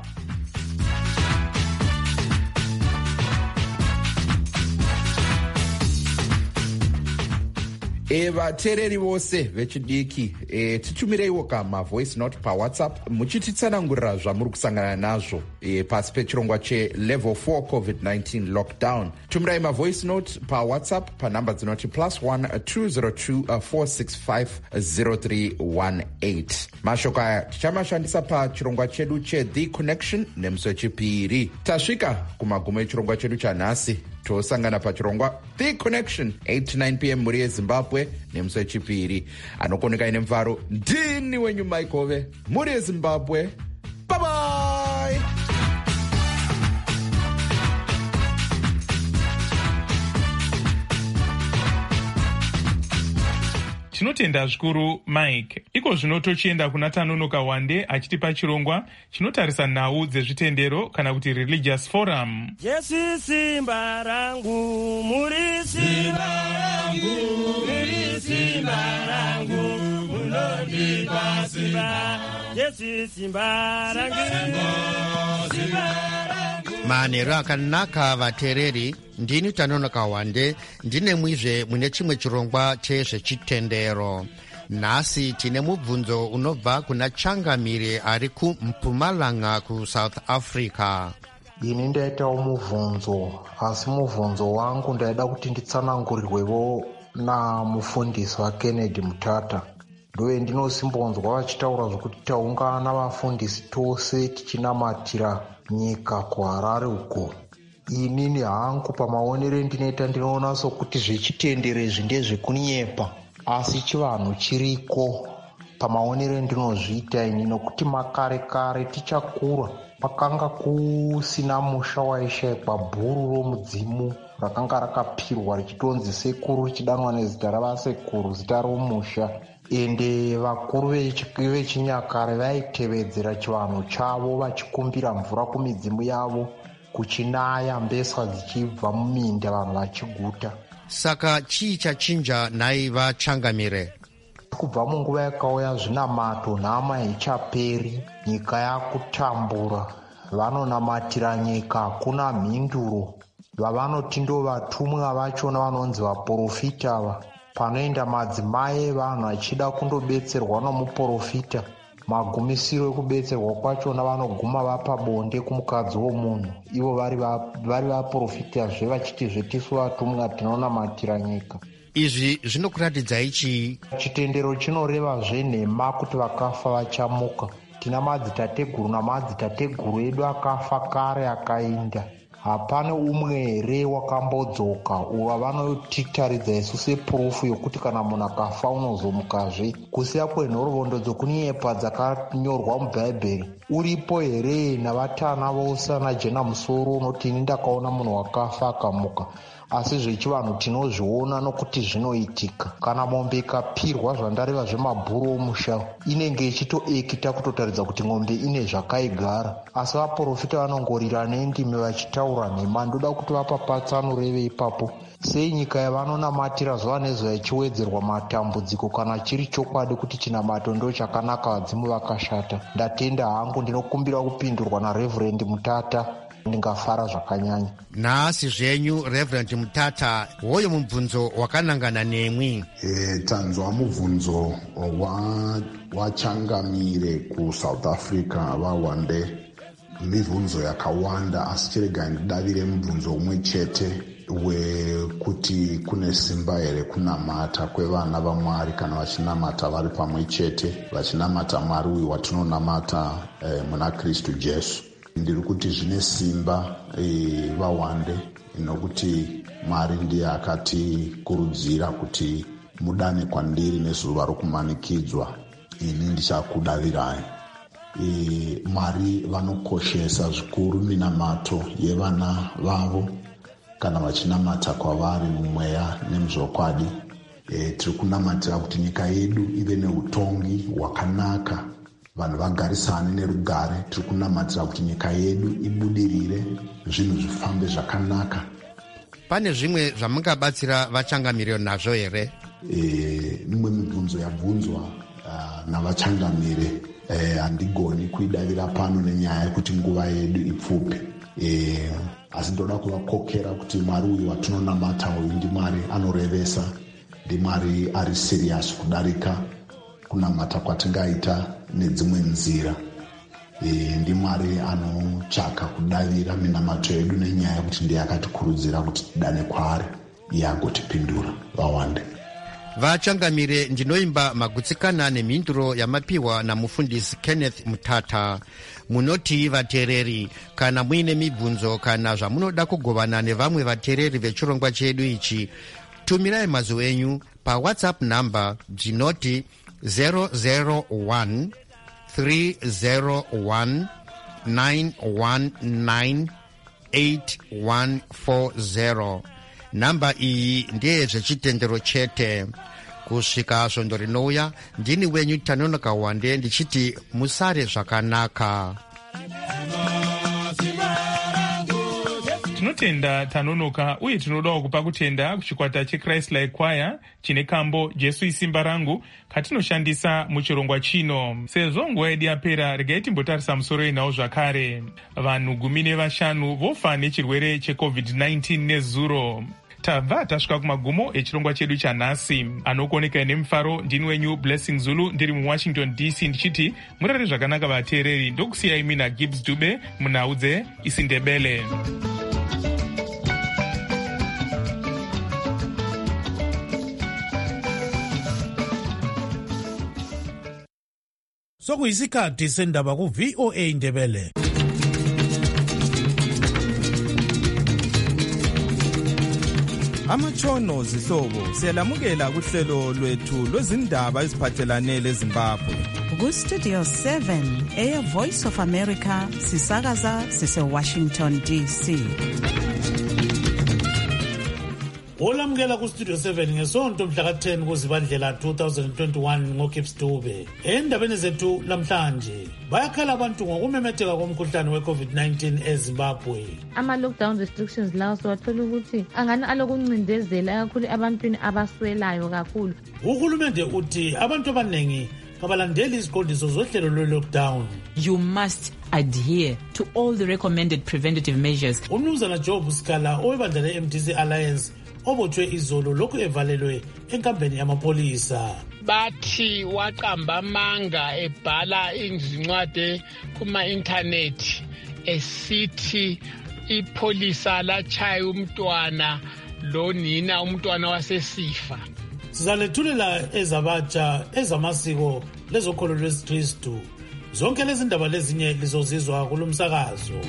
E, vateereri vose vechidiki, e, titumireiwo kama voice note pawhatsapp muchititsanangurira zvamuri kusangana nazvo e, pasi pechirongwa chelevel four covid nineteen lockdown. Tumirai mavoice note pawhatsapp panhamba dzinoti plus one two zero two four six five zero three one eight. Mashoko aya tichamashandisa pachirongwa chedu cheThe Connection nemusi wechipiri. Tasvika kumagumo echirongwa chedu chanhasi. Tosangana pachirongwa The Connection eight to nine p m muri yeZimbabwe nemusi wechipiri. Anokoneka ine mfaro ndini wenyu Maikove, muri yeZimbabwe. Bye bye. Tinotenda zvikuru Mike. Iko zvino tochienda kuna Tanonoka Wande achitipa chirongwa chinotarisa nhau dzezvitendero kana kuti religious forum. Jesu simba rangu, muri simba rangu, muri simba rangu, munondipa simba. Jesu simba rangu, simba rangu. Manheru akanaka vateereri, ndini Tanonoka Wande, ndine mwizve mune chimwe chirongwa chezvechitendero. Nhasi tine mubvunzo unobva kuna Changamire ari kuMpumalanga kuSouth Africa. Ini ndaitawo mubvunzo, asi mubvunzo wangu ndaida kuti nditsanangurirwewo namufundisi waKennedy Mutata. Ndoye ndinosimbonzwa vachitaura zvokuti taungana vafundisi tose tichinamatira nyika kuHarare uko. Inini hangu pamaonero ndinoita ndinoona sokuti zvechitendero izvi ndezvekunyepa, asi chivanhu chiriko pamaonero ndinozviita ini, nokuti makare kare tichakura pakanga kusina musha waishayikwa bhuru romudzimu rakanga rakapirwa richitonzi sekuru, richidanwa nezita ravasekuru, zita romusha. Ende vakuru vechinyakare vaitevedzera chivanhu chavo vachikumbira mvura kumidzimu yavo, kuchinaya mbesa dzichibva muminda vanhu vachiguta. Saka chii chachinja nhai vaChangamire? Kubva munguva yakauya zvinamato nhama haichaperi, nyika yakutambura, vanonamatira nyika, hakuna mhinduro. Vavanoti ndo vatumwa vachona vanonzi vaprofita ava. Panoenda madzimai evanhu achida kundobetserwa nomuprofita, magumisiro ekubetserwa kwachona vanoguma vapa bonde kumukadzi womunhu, ivo vari vaprofitazve vachitizve tisu vatumwa tinonamatira nyika. Izvi zvinokuratidzai chii? Chitendero chinorevazve nhema kuti vakafa vachamuka. Tina madzitateguru namadzitateguru edu akafa kare akaenda. Hapana umwe here wakambodzoka uva vanotitaridza isu sepurufu yokuti kana munhu akafa unozomukazve. Kusiya kwenhoroondo dzokunyepa dzakanyorwa mubhaibheri, uripo here navatana vose anajena musoro unoti ini ndakaona munhu wakafa akamuka? Asi zvechivanhu tinozviona nokuti zvinoitika. Kana mombe ikapirwa zvandareva zvemabhuru omusha, inenge ichitoekita kutotaridza kuti ng'ombe ine zvakaigara. Asi vaprofita vanongorira nendimi vachitaura nhema. Ndoda kuti vapapatsanureve ipapo sei nyika yavanonamatira zuva nezuva ichiwedzerwa matambudziko, kana chiri chokwadi kuti chinamato ndo chakanaka, vadzimu vakashata. Ndatenda hangu, ndinokumbira kupindurwa naReverend Mutata, ndingafara zvakanyanya. Nhasi zvenyu Reverend Mutata, hoyo mubvunzo wakanangana nemwi. E, tanzwa mubvunzo waChangamire wa kuSouth Africa vaWande. Mibvunzo yakawanda, asi chirega ndidavire mubvunzo umwe chete wekuti kune simba here kunamata kwevana vaMwari kana vachinamata vari pamwe chete, vachinamata Mwari uyu watinonamata eh, muna Kristu Jesu. Ndiri kuti zvine simba e, vaWande, nokuti Mwari ndiye akatikurudzira kuti mudane kwandiri nezuva rokumanikidzwa, ini ndichakudavirai. E, Mwari vanokoshesa zvikuru minamato yevana vavo kana vachinamata kwavari mumweya nemuzvokwadi. E, tiri kunamatira kuti nyika yedu ive neutongi hwakanaka, vanhu vagarisane nerugare. Tiri kunamatira kuti nyika yedu ibudirire, zvinhu zvifambe zvakanaka. Pane zvimwe zvamungabatsira vaChangamire nazvo here? E, mimwe mibvunzo yabvunzwa uh, navaChangamire handigoni e, kuidavira pano nenyaya yekuti nguva yedu ipfupi. E, asi ndoda kuvakokera kuti Mwari uyu watinonamata uyu ndi Mwari anorevesa, ndi Mwari ari serious kudarika kunamata kwatingaita nedzimwe nzira. E, ndi Mwari anochaka kudavira minamato yedu nenyaya yekuti ndiye akatikurudzira kuti tidane kwaari, iye agotipindura. vaWande. vaChangamire, ndinoimba magutsikana nemhinduro yamapiwa namufundisi Kenneth Mutata. Munoti vateereri, kana muine mibvunzo kana zvamunoda kugovana nevamwe vateereri vechirongwa chedu ichi, tumirai mazwi enyu paWhatsApp namba dzinoti zero zero one three zero one nine one nine eight one four zero. Namba iyi ndiye zvechitendero chete. Kusvika svondo rinouya, ndini wenyu Tanonoka Wande ndichiti musare zvakanaka. Tinotenda Tanonoka, uye tinodawo kupa kutenda kuchikwata cheChrist Like Choir chine kambo Jesu isimba rangu katinoshandisa muchirongwa chino. Sezvo nguva yedu yapera, regai timbotarisa musoro inawo zvakare. Vanhu gumi nevashanu vofa nechirwere checovid nineteen nezuro. Tabva tasvika kumagumo echirongwa chedu chanhasi. Anokuoneka nemufaro ndini wenyu Blessing Zulu, ndiri muWashington D C ndichiti murare zvakanaka vateereri. Ndokusiyai mina Gibbs Dube munhau dzeIsindebele. sokuyisikhathi sendaba ku-V O A Ndebele. Amatshono zihlobo siyalamukela kuhlelo lwethu lwezindaba eziphathelane leZimbabwe. Ku-Studio seven, Air Voice of America, sisakaza sise-Washington D C. Olamukela ku-Studio seven ngesonto mhla ka-ten kuZibandlela twenty twenty-one ngoKips Dube. Endabeni zethu lamhlanje, bayakhala abantu ngokumemetheka komkhuhlane we-COVID nineteen eZimbabwe. Ama-lockdown restrictions lawo siwathola ukuthi angani alokuncindezela kakhulu abantwini abaswelayo kakhulu. Uhulumende uthi abantu abaningi kabalandeli iziqondiso zohlelo lwe-lockdown. You must adhere to all the recommended preventative measures. Umnumzana Job Scala owebandla le-M D C Alliance obotshwe izolo lokhu evalelwe enkambeni yamapolisa. Bathi waqamba amanga ebhala izincwadi kuma-intanethi esithi ipolisa lachaya umntwana lo nina umntwana wasesifa. Sizalethulela ezabatsha ezamasiko lezokholo lwesiKristu. Zonke lezi ndaba lezinye lizozizwa kulomsakazo.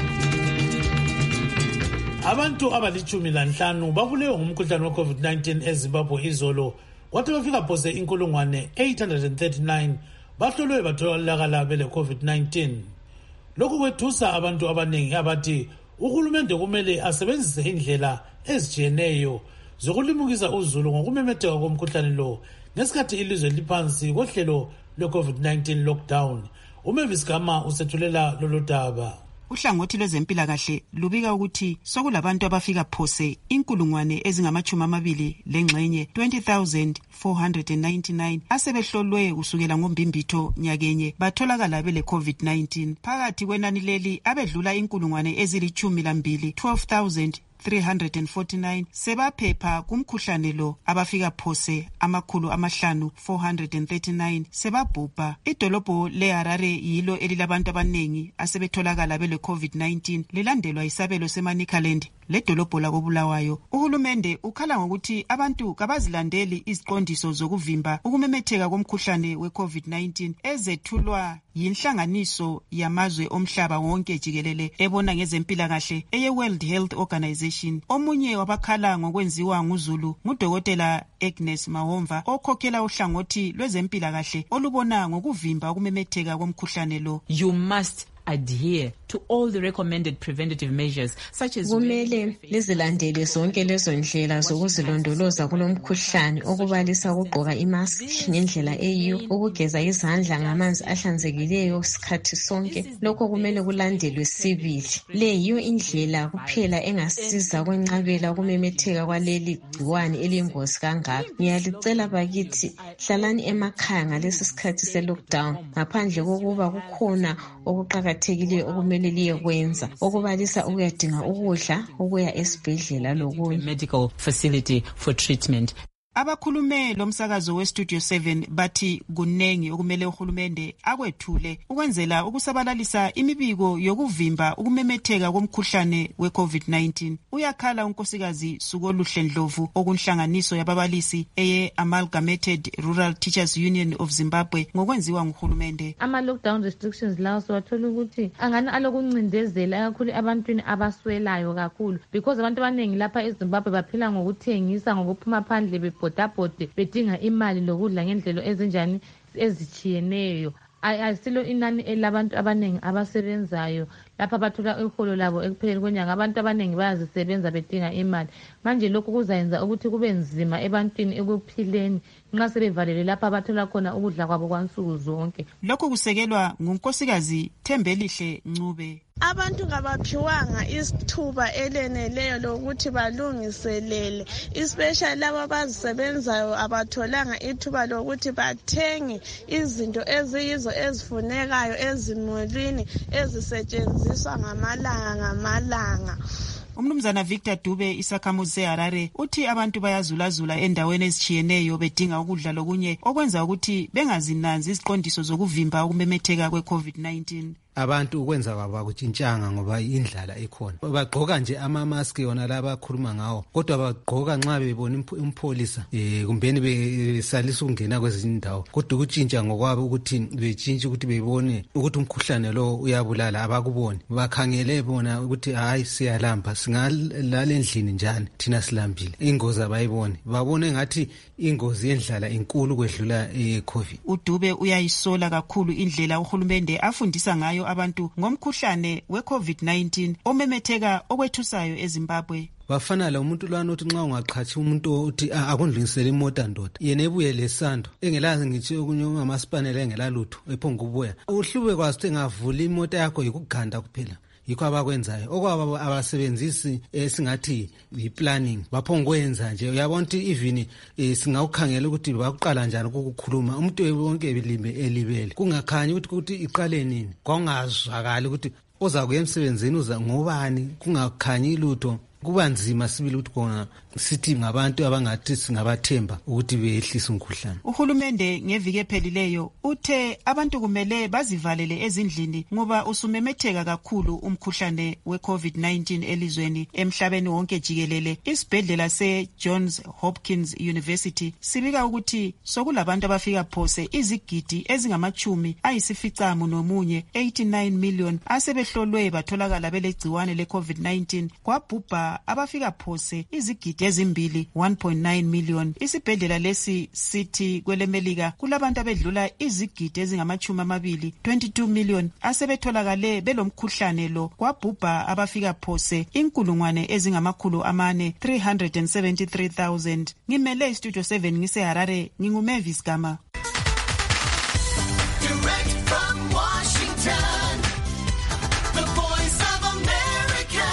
Abantu abalichumi lanhlanu babulewe ngumkhuhlane we-COVID nineteen eZimbabwe izolo, kwathi bafika phose inkulungwane eight hundred thirty-nine bahlolwe batholakala bele COVID nineteen. Lokhu kwethusa abantu abaningi abathi uhulumende kumele asebenzise indlela ezijiyeneyo zokulimukisa uzulu ngokumemetheka komkhuhlane lo ngesikhathi ilizwe liphansi kohlelo lwe-COVID nineteen lockdown. uMavis Gama usethulela lolu daba. Uhlangothi lwezempilakahle lubika ukuthi sokulabantu abafika phose inkulungwane ezingamachumi amabili lengxenye twenty thousand four hundred ninety-nine asebehlolwe kusukela ngombimbitho nyakenye batholakala bele COVID nineteen. Phakathi kwenani leli abedlula inkulungwane ezilichumi lambili twelve thousand three hundred forty-nine sebaphepha kumkhuhlane lo, abafika phose amakhulu amahlanu four hundred thirty-nine sebabhubha. Idolobho leHarare yilo elilabantu abanengi asebetholakala bele COVID nineteen, lilandelwa isabelo seManicaland ledolobho lakobulawayo. Uhulumende ukhala ngokuthi abantu kabazilandeli iziqondiso zokuvimba ukumemetheka komkhuhlane we-COVID nineteen ezethulwa yinhlanganiso yamazwe omhlaba wonke jikelele ebona ngezempilakahle eye-World Health Organization. Omunye wabakhala ngokwenziwa nguzulu ngudokotela Agnes Mahomva okhokhela uhlangothi lwezempilakahle olubona ngokuvimba ukumemetheka komkhuhlane lo. You must adhere to all the recommended preventative measures such as kumele lizilandele zonke lezo ndlela zokuzilondoloza kulomkhuhlane, okubalisa ukugqoka imask ngendlela eyiyo, ukugeza izandla ngamanzi ahlanzekileyo sikhathi sonke. Lokho kumele kulandelwe sibili. Le yiyo indlela kuphela engasiza kwenqabela ukumemetheka kwaleli gciwane eliyingozi kangaka. Ngiyalicela bakithi, hlalani emakhaya ngalesi sikhathi se-lockdown ngaphandle kokuba kukhona okuqakathekileyo okumele liyekwenza, okubalisa ukuyadinga ukudla, ukuya esibhedlela lokunye. Medical facility for treatment. Abakhulume lomsakazo we-Studio seven bathi kunengi okumele uhulumende akwethule ukwenzela ukusabalalisa imibiko yokuvimba ukumemetheka komkhuhlane we-COVID nineteen. Uyakhala unkosikazi Sukoluhle Ndlovu okunhlanganiso yababalisi eye-Amalgamated Rural Teachers Union of Zimbabwe ngokwenziwa nguhulumende. Ama-lockdown restrictions lawo siwathola ukuthi angani alokuncindezela kakhulu abantwini abaswelayo kakhulu, because abantu abaningi lapha eZimbabwe baphila ngokuthengisa, ngokuphuma phandle bebhodabhode bedinga imali lokudla ngendlela ezinjani ezichiyeneyo. Ayisilo inani elabantu abaningi abasebenzayo lapha bathola iholo labo ekupheleni kwenyanga. Abantu abaningi bayazisebenza bedinga imali. Manje lokhu kuzayenza ukuthi kube nzima ebantwini ekuphileni nxa sebevalele lapha bathola khona ukudla kwabo kwansuku zonke. Lokhu kusekelwa ngunkosikazi Thembelihle Ncube. Abantu ngabaphiwanga isithuba eleneleyo lokuthi balungiselele, especially labo abazisebenzayo abatholanga ithuba lokuthi bathenge izinto eziyizo ezifunekayo ezimulini ezisetshenziswa ngamalanga ngamalanga. Umnumzana Victor Dube isakhamuzi seHarare uthi abantu bayazulazula endaweni ezichiyeneyo bedinga ukudla lokunye okwenza ukuthi bengazinanzi iziqondiso zokuvimba ukumemetheka kwe-COVID nineteen. abantu ukwenza kwabo akutshintshanga ngoba indlala ikhona. Bagqoka nje ama-mask yona la bakhuluma ngawo, kodwa bagqoka nxa bebona umpholisa eh kumbeni besalisa ukungena kwezinye indawo, kodwa ukutshintsha ngokwabo ukuthi betshintshe ukuthi bebone ukuthi umkhuhlane lo uyabulala abakuboni. Bakhangele bona ukuthi hayi siyalamba singalala endlini njani thina silambile, ingozi abayibone, babone ngathi ingozi yendlala inkulu kwedlula i-COVID. uDube uyayisola kakhulu indlela uhulumende afundisa ngayo abantu ngomkhuhlane we-COVID nineteen omemetheka okwethusayo eZimbabwe. Bafana la umuntu lwana uthi nxa ungaqhathi umuntu uthi akundlulisele imota ndoda yena ebuye lesando engelazi ngithi okunye ungamaspanela engela lutho ephonga ubuya uhlube kwazi ukuthi engavula imota yakho yikuganda kuphela. Yikho abakwenzayo okwabo abasebenzisi esingathi yi-planning baphonga kwenza nje. Uyabona ukuthi even singawukhangela ukuthi bakuqala njani ukukhuluma umuntu wonke ebilimbe elibele kungakhanyi ukuthi ukuthi iqale nini, kwangazwakali ukuthi oza kuya emsebenzini uza ngobani, kungakhanyi lutho. Kuba nzima sibili ukuthi kona sithi ngabantu abangathi singabathemba ukuthi behlisa umkhuhlane. Uhulumende ngeviki ephelileyo uthe abantu kumele bazivalele ezindlini ngoba usumemetheka kakhulu umkhuhlane we-COVID nineteen elizweni emhlabeni wonke jikelele. Isibhedlela se-Johns Hopkins University sibika ukuthi sokulabantu abafika phose izigidi ezingamachumi ayisificamu nomunye eighty-nine million asebehlolwe batholakala belegciwane le-COVID nineteen kwabhubha abafika phose izigidi ezimbili one point nine million. Isibhedlela lesi sithi kwelemelika kulabantu abedlula izigidi ezingamachumi amabili twenty-two million asebetholakale belomkhuhlane lo kwabhubha abafika phose inkulungwane ezingamakhulu amane three hundred seventy-three thousand. Ngimele istudio seven ngise Harare, nginguMavis Gama. Direct from Washington, the voice of America.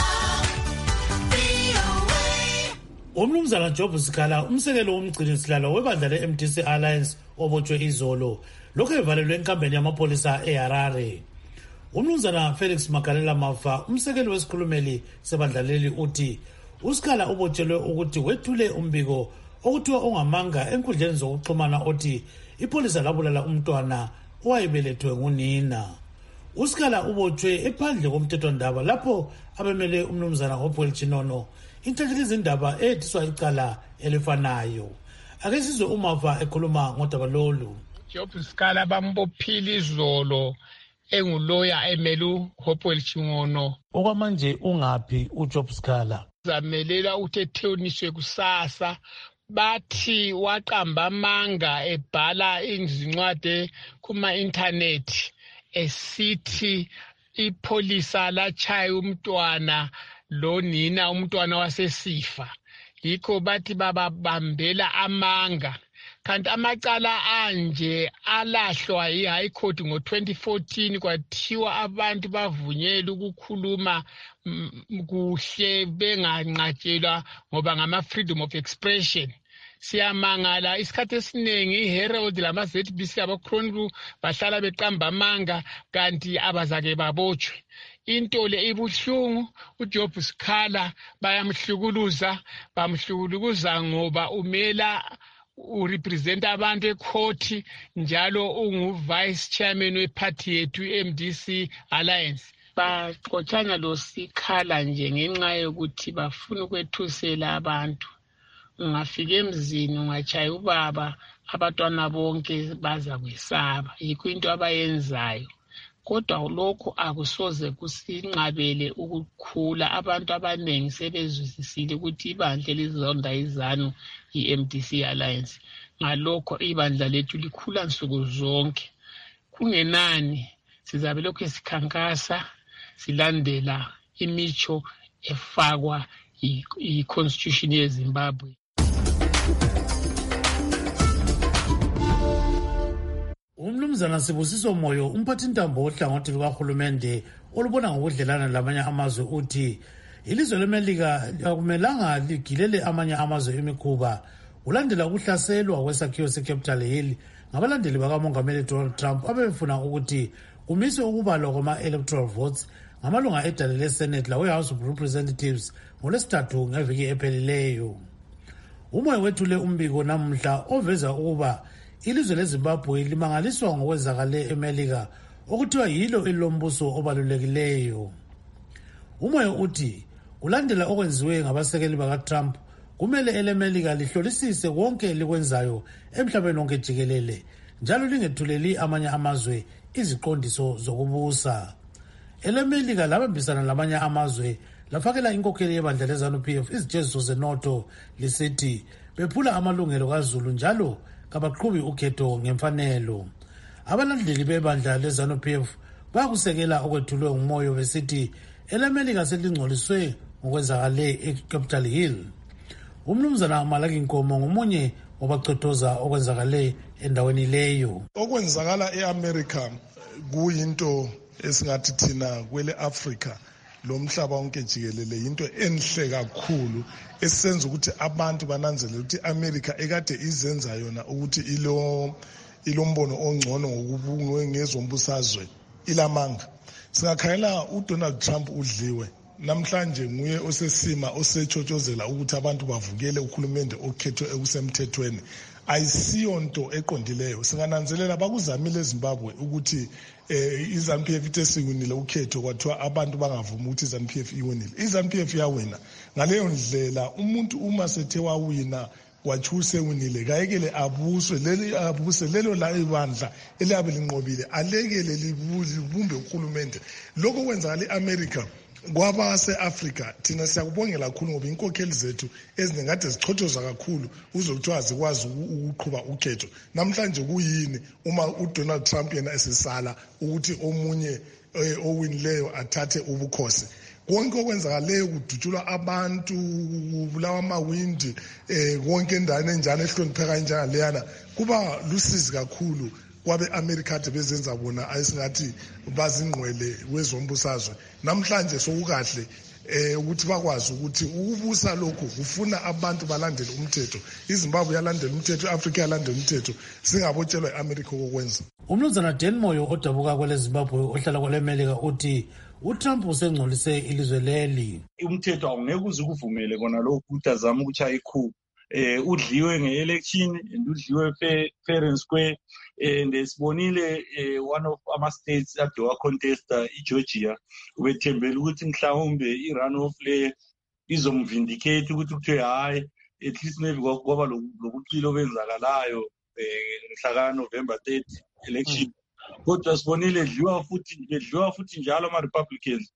Umnumzana Job Sikhala umsekelo womgcini sihlalo webandla le-M D C Alliance obotshwe izolo lokho evalelwe enkambeni yamapolisa eHarare. Umnumzana Felix Magalela Mafa umsekelo wesikhulumeli sebandla leli uthi uSikhala ubotshelwe ukuthi wethule umbiko okuthiwa ongamanga enkundleni zokuxhumana othi ipolisa labulala umntwana owayebelethwe ngunina. uSikhala ubotshwe ephandle komthethondaba lapho abemele umnumzana Hopewell Chinono intatheli izindaba ediswa icala elifanayo. Ake sizwe uMafa ekhuluma ngodaba lolu. Job Sikhala bambophile izolo enguloya emelu Hopewell Chinono. Okwamanje ungaphi uJob Sikhala? Zamelela uthetheniswe kusasa bathi waqamba amanga ebhala izincwadi kuma internet esithi ipolisa lachaya umntwana lo nina umntwana wasesifa. Yikho bathi bababambela amanga. Kanti amacala anje alahlwa yi-High Court ngo twenty fourteen kwathiwa abantu bavunyelwe ukukhuluma kuhle benganqatshelwa ngoba ngama-freedom of expression. Siyamangala isikhathi esiningi iHerald lama-Z B C abachronicle bahlala beqamba amanga kanti abazake babotshwe. Into le ibuhlungu. uJob Sikhala bayamhlukuluza bamhlukuluza ngoba umela urepresenta abantu ecourt njalo ungu-vice chairman weparty yethu i-M D C Alliance. Baxotshana lo Sikhala nje ngenxa yokuthi bafuna ukwethusela abantu. Ungafika emzini ungachaya ubaba abatwana bonke baza kwesaba. Yikho into abayenzayo. Kodwa lokho akusoze kusinqabele ukukhula. Abantu abanengi sebezwisisile ukuthi ibandla lizonda izanu i-M D C Alliance. Ngalokho ibandla lethu likhula nsuku zonke. Kungenani sizabe lokho sikhankasa silandela imicho efakwa i-Constitution yeZimbabwe. Umnumzana Sibusiso Moyo umphathintambo ohlangothi lukahulumende olubona ngokudlelana lamanye amazwe uthi ilizwe leMelika akumelanga ligilele amanye amazwe imikhuba ulandela ukuhlaselwa kwesakhiwo seCapitol Hill ngabalandeli bakamongameli Donald Trump abefuna ukuthi kumiswe ukubalwa kwama-electoral votes ngamalunga edale leSenate lawe-House of Representatives ngolwesithathu ngeviki ephelileyo. Umoya wethule umbiko namhla oveza ukuba ilizwe leZimbabwe limangaliswa ngokwenzakale eMelika okuthiwa yilo elilombuso obalulekileyo. Umoyo uthi kulandela okwenziwe ngabasekeli baka-Trump kumele elemelika lihlolisise konke likwenzayo emhlabeni wonke jikelele njalo lingethuleli amanye amazwe iziqondiso zokubusa. Elemelika labambisana lamanye amazwe lafakela inkokheli yebandla le-ZANU P F izijeziso zenotho lisithi bephula amalungelo kaZulu njalo kabaqhubi ukhetho ngemfanelo. Abalandeli bebandla le-ZANU P F bayakusekela okwethulwe ngumoyo besithi elemelika selingcoliswe ngokwenzakale eCapitol Hill. Umnumzana Malaki Nkomo ngomunye wabachothoza okwenzakale endaweni leyo. Okwenzakala eAmerica kuyinto esingathi thina kwele Africa lo mhlaba wonke jikelele into enhle kakhulu esenza ukuthi abantu bananzelele ukuthi America ekade izenza yona ukuthi ilo ilombono ongcono ngokubungwe ngezombusazwe ilamanga. Singakhayela uDonald Trump udliwe namhlanje nguye osesima osechotshozela ukuthi abantu bavukele ukhulumende okhethwe ekusemthethweni. Ayisiyo nto eqondileyo. Singananzelela bakuzamile eZimbabwe ukuthi eh iZANU P F ithe siwinile ukhetho kwathiwa abantu bangavuma ukuthi iZANU P F iwinile. iZANU P F yawina. Ngaleyo ndlela umuntu uma sethe wawina wachuse winile kayekele abuswe leli abuse lelo la ibandla eliyabe linqobile alekele libumbe ukhulumende. Lokho kwenzakala eAmerica kwabase Africa thina siyakubongela kakhulu ngoba inkokheli zethu ezinengade zichothoza kakhulu uzokuthiwa zikwazi ukuqhuba ukhetho. Namhlanje kuyini uma uDonald Trump yena esesala ukuthi omunye owinileyo athathe ubukhosi. Konke okwenzakaleyo kudutshulwa abantu kubulawa amawindi eh konke endaweni enjalo ehlonipheka njengaleyana kuba lusizi kakhulu kwabe America ade bezenza bona ayisingathi bazingqwele wezombusazwe. Namhlanje sokukahle eh ukuthi bakwazi ukuthi ukubusa lokho kufuna abantu balandele umthetho. iZimbabwe yalandela umthetho, iAfrica yalandela umthetho, singabotshelwa eAmerica okwenza. Umnumzana Dan Moyo odabuka kwele Zimbabwe ohlala kwele America uthi uTrump usengcolise ilizwe leli. Umthetho awungeke uze kuvumele kona lokho ukuthi azama ukuchaya ikhu. Eh udliwe ngeelection and udliwe fair and square and sibonile one of ama states ade wa contesta iGeorgia ubethembela ukuthi mhlawumbe irunoff le izomvindicate ukuthi kuthiwe hayi at least maybe kwaba lokucilo benzakalayo mhla ka November thirtieth election. Kodwa sibonile dliwa futhi bedliwa futhi njalo ama Republicans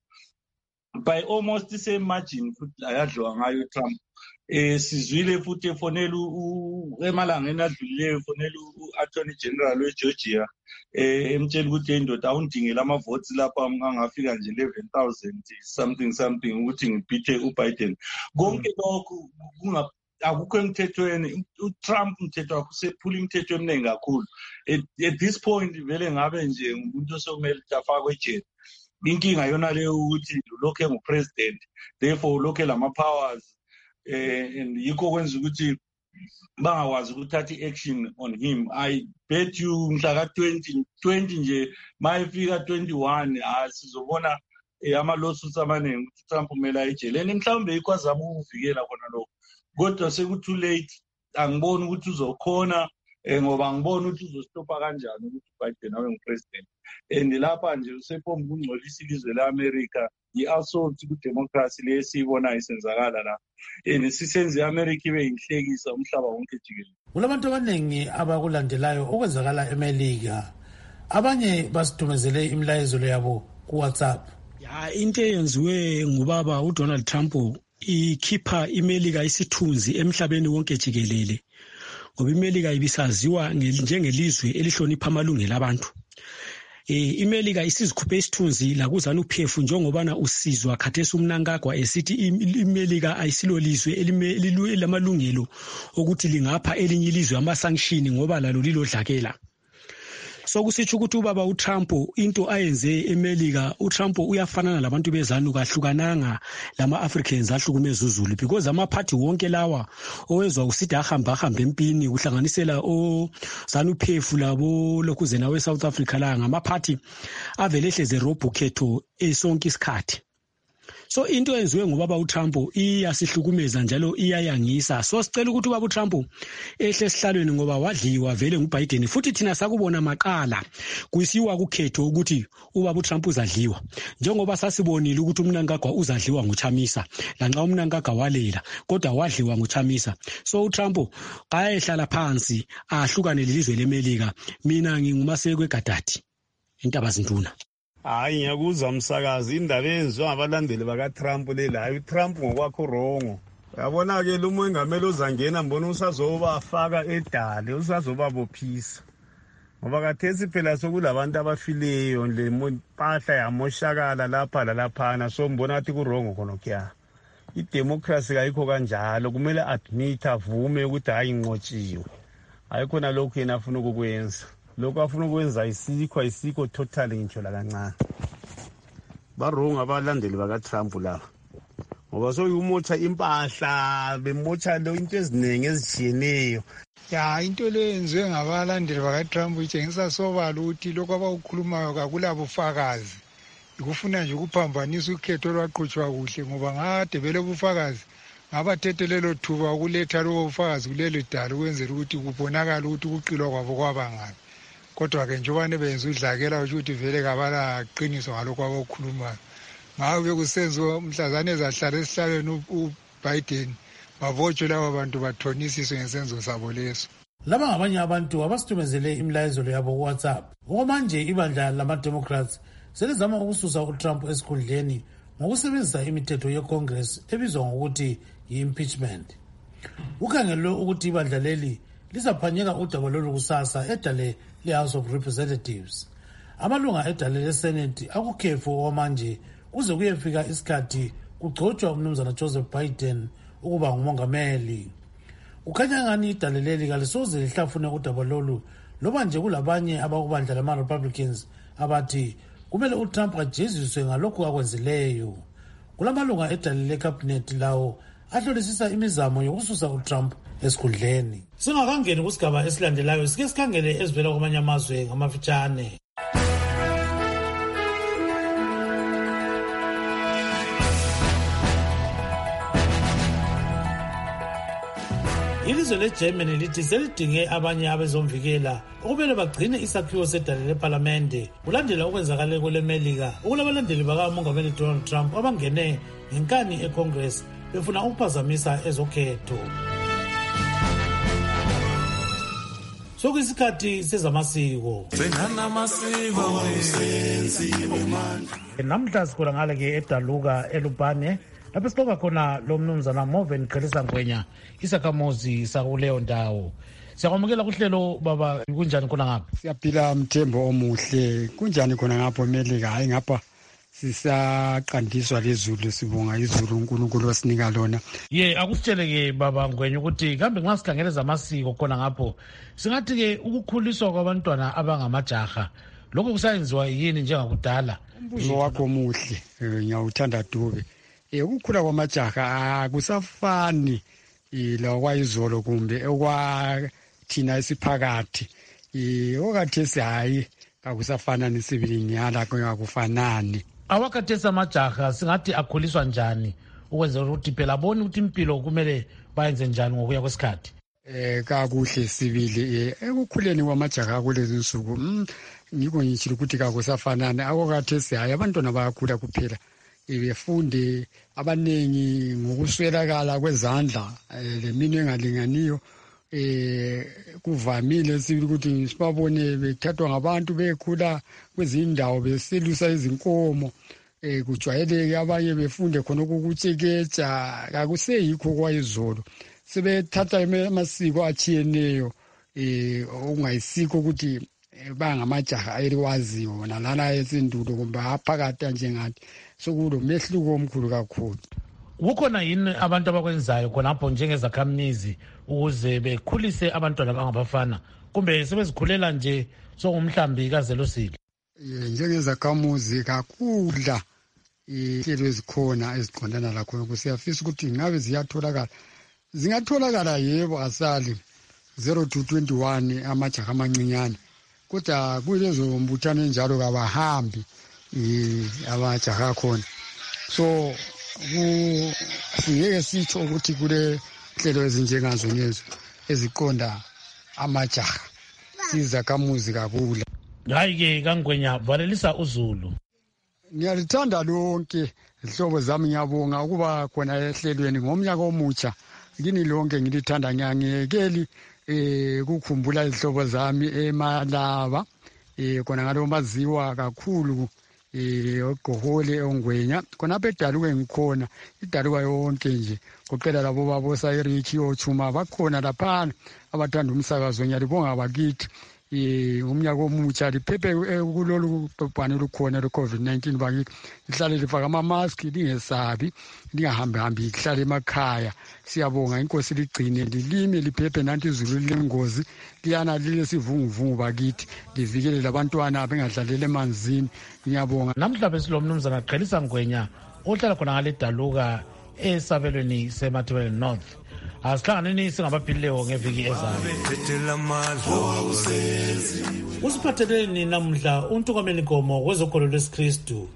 by almost the same margin futhi ayadliwa ngayo Trump. Eh sizwile futhi efonela emalangeni adlulileyo efonela uAttorney General weGeorgia eh emtshela ukuthi indoda awundingela ama votes lapha angafika nje eleven thousand something something ukuthi ngipithe uBiden. Konke lokho kunga akukho emthethweni. uTrump umthetho wakhe usephula imithetho eminingi kakhulu. At this point vele ngabe nje umuntu osomele afakwe ejele. Inkinga yona leyo ukuthi lokho engupresident therefore lokho lama powers eh and yikho kwenza ukuthi bangakwazi ukuthatha iaction on him. I bet you mhla ka twenty twenty nje mayifika twenty-one asizobona ama lawsuits amaningi ukuthi Trump umela ejeleni mhlawumbe ikwazama ukuvikela khona lokho. Kodwa seku too late. Angiboni ukuthi uzokhona ngoba ngibona ukuthi uzostopa kanjani ukuthi Biden abe ngupresident. And lapha nje usepomba ukungcolisa ilizwe leAmerica i-assault ku-democracy lesiyibona isenzakala la. And sisenze iAmerica ibe inhlekisa umhlaba wonke jikelele. Kulabantu abaningi abakulandelayo okwenzakala eMelika. Abanye basidumezele imilayezo yabo ku-WhatsApp. Ya into eyenziwe ngubaba uDonald Trump ikhipha iMelika isithunzi emhlabeni wonke jikelele. Ngoba iMelika ibisaziwa njengelizwe elihlonipha amalungelo abantu. Eh iMelika isizikhuphe isithunzi la kuZANU P F njengobana usizwa khathesi umnankagwa esithi iMelika ayisilo lizwe elilamalungelo ukuthi lingapha elinye ilizwe ama sanction ngoba lalo lilodlakela. Sokusitsho ukuthi ubaba uTrump into ayenze eMelika uTrump uyafanana labantu beZANU kahlukananga lama Africans ahlukumeza uZulu because ama party wonke lawa owezwa usithi ahamba ahamba empini kuhlanganisela o ZANU P F labo lokhuze nawe South Africa la ngama party avele ehleze robho khetho esonke isikhathi. so into enziwe ngubaba uTrump iyasihlukumeza njalo iyayangisa. So sicela ukuthi ubaba uTrump ehle esihlalweni ngoba wadliwa vele nguBiden, futhi thina sakubona maqala kuyisiwa kukhetho ukuthi ubaba uTrump uzadliwa, njengoba sasibonile ukuthi uMnangagwa uzadliwa nguChamisa lanxa uMnangagwa walela kodwa wadliwa nguChamisa. So uTrump qayehlala phansi ahlukane lelizwe leMelika. Mina nginguMasekwe Gadadi Intaba Zintuna. Hayi ngiyakuzwa umsakazi indaba enziwa ngabalandeli bakaTrump lela. Hayi uTrump ngokwakho wrong. Uyabona ke lo mongameli ozangena mbona usazobafaka edale, usazoba bophisa. Ngoba kathesi phela sokulabantu abafileyo le mpahla yamoshakala lapha lalaphana, so mbona athi ku wrong khona kya. I-democracy kayikho kanjalo, kumele admit avume ukuthi hayi inqotshiwe. Ayikho nalokho yena afuna ukukwenza. Lokho afuna ukwenza ayisikho ayisikho totally ngitsho la kancane. Ba wrong abalandeli bakaTrump laba. Ngoba so yumocha impahla bemocha lo into eziningi ezitshiyeneyo. Ya into lenziwe ngabalandeli bakaTrump itshengisa sobala ukuthi lokho abawukhulumayo kakulabo ufakazi. Ikufuna nje ukuphambanisa ukhetho lwaqhutshwa kuhle ngoba ngade vele ubufakazi ngabathethe lelo thuba ukuletha lo ufakazi kulelo dala ukwenzela ukuthi kubonakala ukuthi ukuqilwa kwabo kwabangani. Kodwa ke njengoba nebenza udlakela ukuthi vele kabala qiniso ngalokho abakukhulumayo. Ngabe kusenziwa umhlazane ezahlala esihlalweni uBiden bavotshwe labo bantu bathonisiswe ngesenzo sabo leso. Laba ngabanye abantu abasitumezele imilayezo yabo kuWhatsApp. Okwamanje ibandla lama-Democrats selizama ukususa uTrump esikhundleni ngokusebenzisa imithetho yeCongress ebizwa ngokuthi yi-impeachment. Ukhangelwe ukuthi ibandla leli lizaphanyeka udaba lolu kusasa edale le-House of Representatives. Amalunga edale le-Senate akukhefu okwamanje kuze kuyefika isikhathi kugcotshwa umnumzana Joseph Biden ukuba ngumongameli. Kukhanya ngani idale leli kalisoze lihlafune udaba lolu loba nje kulabanye abakubandla lama-Republicans abathi kumele uTrump ajeziswe ngalokhu akwenzileyo. Kulamalunga edale le-cabinet lawo ahlolisisa imizamo yokususa uTrump esikhundleni. Singakangeni kusigaba esilandelayo sike sikhangele ezivela kwamanye amazwe ngamafitshane. Ilizwe leGermany lithi selidinge abanye abezomvikela okumele bagcine isakhiwo sedale leParlamente kulandela okwenzakale kweleMelika okulabalandeli bakamongameli Donald Trump abangene ngenkani eCongress befuna ukuphazamisa ezokhetho. Sokuyisikhathi sezamasiko. Namhla sikhona ngale ke eDaluka eLupane lapho sixoxa khona lo mnumzana Moven Qhelisa Ngwenya isakhamuzi sakuleyo ndawo. Siyakwamukela kuhlelo baba, kunjani khona ngapha? Siyaphila Mthembo omuhle. Kunjani khona ngapha eMelika? Hayi ngapha sisaqandiswa lezulu, sibonga izulu uNkulunkulu wasinika lona. Ye akusitshele ke baba Ngwenya ukuthi kambe nxa sikhangeleza amasiko khona ngapho singathi ke ukukhuliswa kwabantwana abangamajaha lokho kusayenziwa yini njengakudala? Umbuzo wakho omuhle, ngiyawuthanda Dube. Eh ukukhula kwamajaha akusafani la kwayizolo kumbe okwathina isiphakathi. Eh okathesi hayi akusafana nesibilinyala kwakufanani. Awakathesa amajaha singathi akhuliswa njani ukwenzela ukuthi phela boni ukuthi impilo kumele bayenze njani ngokuya kwesikhathi? Eh kakuhle sibili ekukhuleni kwamajaha kulezi insuku mm ngiko ngitshilo ukuthi kakusafanani. Awakathesi hayi abantwana bayakhula kuphela befunde abanengi ngokuswelakala kwezandla lemino engalinganiyo. Eh kuvamile sibili ukuthi sibabone bethathwa ngabantu bekhula kwezindawo beselusa izinkomo. Eh kujwayeleke abanye befunde khona ukutsheketsha kakuseyikho kwayizolo. Sebethatha amasiko achiyeneyo eh ungayisiko ukuthi bangamajaha eliwaziyo nalana esindulo kumbe aphakade njengathi sokulo mehluko omkhulu kakhulu. Kukhona yini abantu abakwenzayo khonapho njengezakhamizi ukuze bekhulise abantwana abangabafana kumbe sebezikhulela nje sokumhlambi kazelosile? Njengezakhamuzi kakudla ihlelo ezikhona eziqondana lakho kusiyafisa ukuthi ngabe ziyatholakala. Zingatholakala yebo asali zero to twenty-one amajaha amancinyane. Kodwa kulezo mbuthano njalo kabahambi abajaha khona. so singeke sitsho ukuthi kule hlelo ezinjengazo lezo eziqonda amajaha sizakamuzi kakula. Hayi-ke kaNgwenya valelisa uZulu. Ngiyalithanda lonke ihlobo zami, ngiyabonga ukuba khona ehlelweni ngomnyaka omutsha. Kini lonke ngilithanda, ngiyangekeli eh kukhumbula ihlobo zami eMalava eh khona ngalo maziwa kakhulu eh oGohole eNgwenya khona bedaluke ngikhona idaluka yonke nje kuqela labo babo Sayirich oChuma bakhona lapha abathanda umsakazo. Ngiyalibonga bakithi eh umnyaka omutsha liphephe kulolu bhubhane lukhona le-COVID nineteen bakithi. Lihlale lifaka ama-mask, lingesabi, lingahambi hambi, lihlale emakhaya. Siyabonga inkosi ligcine lilime liphephe nanti izulu lengozi liyana lile sivunguvungu bakithi livikele labantwana bengadlalele emanzini. Ngiyabonga. Namhla besilomnumzana Qhelisa Ngwenya ohlala khona ngale daluka esabelweni seMathebele North. Asihlanganeni singabaphilileyo ngeviki ezayo. Usiphatheleni namhla uNtukameni Nkomo wezokholo lwesikristu.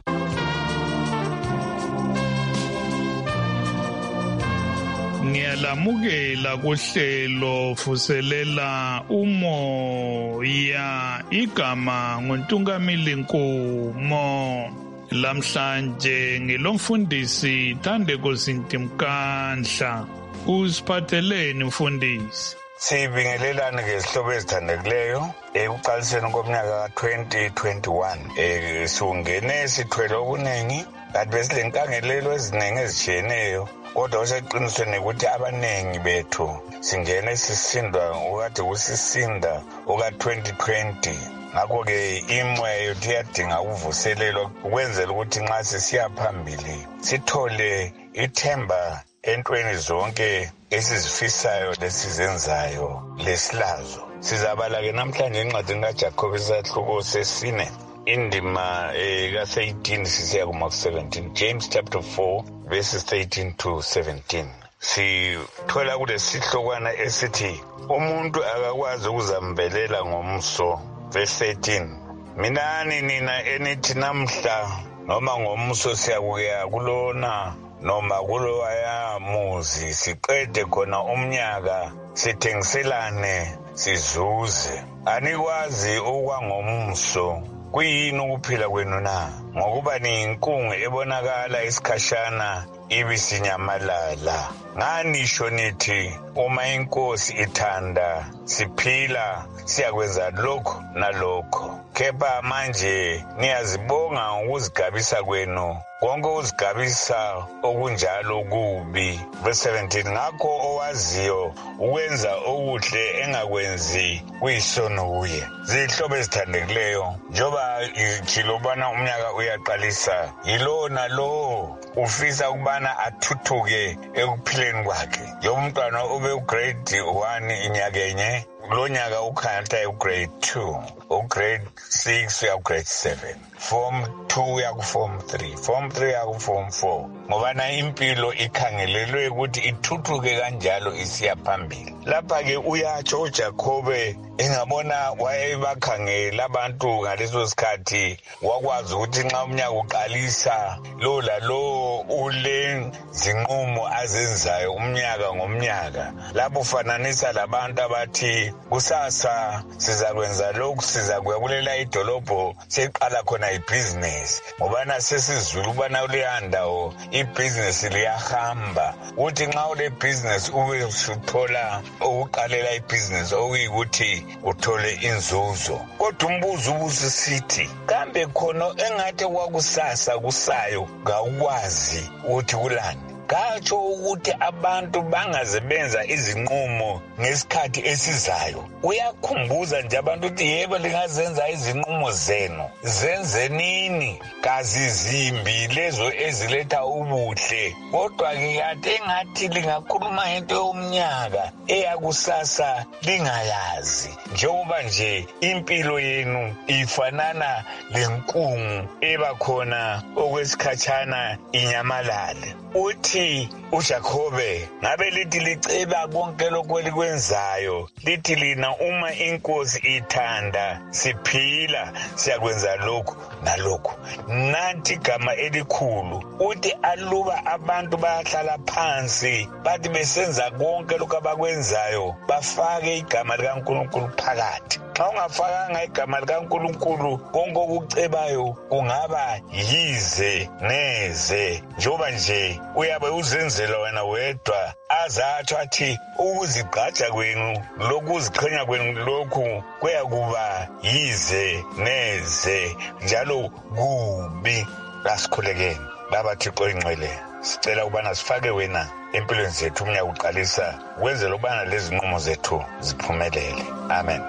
Ngiyalamukela kuhlelo fuselela umoya, igama nguNtungamili Nkomo. Lamhlanje ngilomfundisi Thandeko Sintimkandla. Usiphatheleni mfundisi? Sibingelelana ngezihlobo ezithandekileyo ekuqaliseni komnyaka ka-twenty twenty-one. Eh sungene sithwele okuningi kanti besilenkangelelo eziningi ezitshiyeneyo, kodwa oseqinisweni ukuthi abaningi bethu singene sisindwa ukade kusisinda oka-twenty twenty. Ngakho-ke imoya yethu iyadinga ukuvuselelwa ukwenzela ukuthi nxa sisiya phambili sithole ithemba entweni zonke esizifisayo lesizenzayo lesilazo. Sizabala-ke namhlanje encwadini kaJakobe isahluko sesine indima ka-eighteen sisiya kuma-seventeen. James chapter four verses thirteen to seventeen. Sithola kulesihlokwana esithi umuntu akakwazi ukuzambelela ngomso. Verse thirteen. Minani nina enithi namhla noma ngomso siyakuya kulona noma kulowaya muzi siqede khona umnyaka sithengiselane sizuze. Anikwazi okwangomso kuyini ukuphila kwenu na? Ngokuba niyinkungu ebonakala isikhashana ibisinyamalala. Nganisho nithi uma inkosi ithanda siphila siyakwenza lokho nalokho. Kepha manje niyazibonga ukuzigabisa kwenu konke uzigabisa okunjalo kubi. Verse seventeen. Ngakho owaziyo ukwenza okuhle engakwenzi kuyisono kuye. Zihlobo ezithandekileyo njoba ikhilobana umnyaka uyaqalisa yilo nalo ufisa ukubana athuthuke ekuphileni kwakhe. Yomntwana ube ugrade one inyaka enye, lo nyaka ukhanya ugrade two, ugrade six uya ugrade seven, form two uya kuform three, form three uya kuform four. Ngoba na impilo ikhangelelwe ukuthi ithuthuke kanjalo isiya phambili. Lapha ke uyatsho uJakobe engabona wayebakhangela abantu ngaleso sikhathi wakwazi ukuthi nxa umnyaka uqalisa lo la lo ule zinqumo azenzayo umnyaka ngomnyaka. Lapho ufananisa labantu abathi kusasa sizakwenza lokhu, sizakuya kulela idolobho seqala khona ibusiness. Ngoba nasesizulu bana uleyandawo ibusiness liyahamba. Uthi nxa ule business ube usuthola ukuqalela ibusiness okuyikuthi uthole inzuzo. Kodwa umbuzo ubusisithi kambe khona engathi kwakusasa kusayo ngakwazi ukuthi kulani. Katsho ukuthi abantu bangazebenza izinqumo ngesikhathi esizayo. Uyakhumbuza nje abantu ukuthi yebo lingazenza izinqumo zenu. Zenze nini kazi zimbi lezo eziletha ubuhle. Kodwa ke kade engathi lingakhuluma into yomnyaka eyakusasa lingayazi. Njengoba nje impilo yenu ifanana lenkungu eba khona okwesikhatshana inyamalale. Uthi lithi uJakobe ngabe lithi liceba konke lokho likwenzayo lithi lina uma inkosi ithanda siphila siyakwenza lokho nalokho nathi igama elikhulu uthi aluba abantu bayahlala phansi bathi besenza konke lokho abakwenzayo bafake igama likaNkulunkulu phakathi xa ungafakanga igama likaNkulunkulu konke okucebayo kungaba yize neze njoba nje uyabe uzenzela wena wedwa azatsho athi ukuzigqaja kwenu lokuziqhenya kwenu lokhu kuyakuba yize neze njalo kubi. Asikhulekeni baba Thixo oyingcwele, sicela ukubana sifake wena empilweni zethu umnyaka uqalisa wenzela ukubana lezi nqumo zethu ziphumelele. Amen.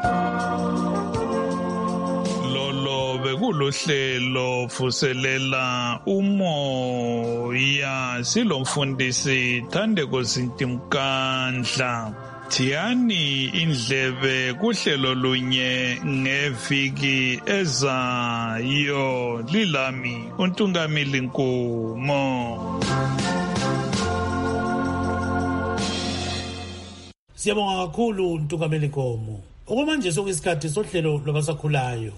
Lolo bekulohlelo vuselela umoya silomfundisi Thandeko Zintimkandla. Thiyani indlebe kuhlelo lunye ngeviki ezayo. Lilami uNtungamili Nkomo. Siyabonga kakhulu uNtungamili Nkomo. Okwamanje sokuyisikhathi sohlelo lwabasakhulayo.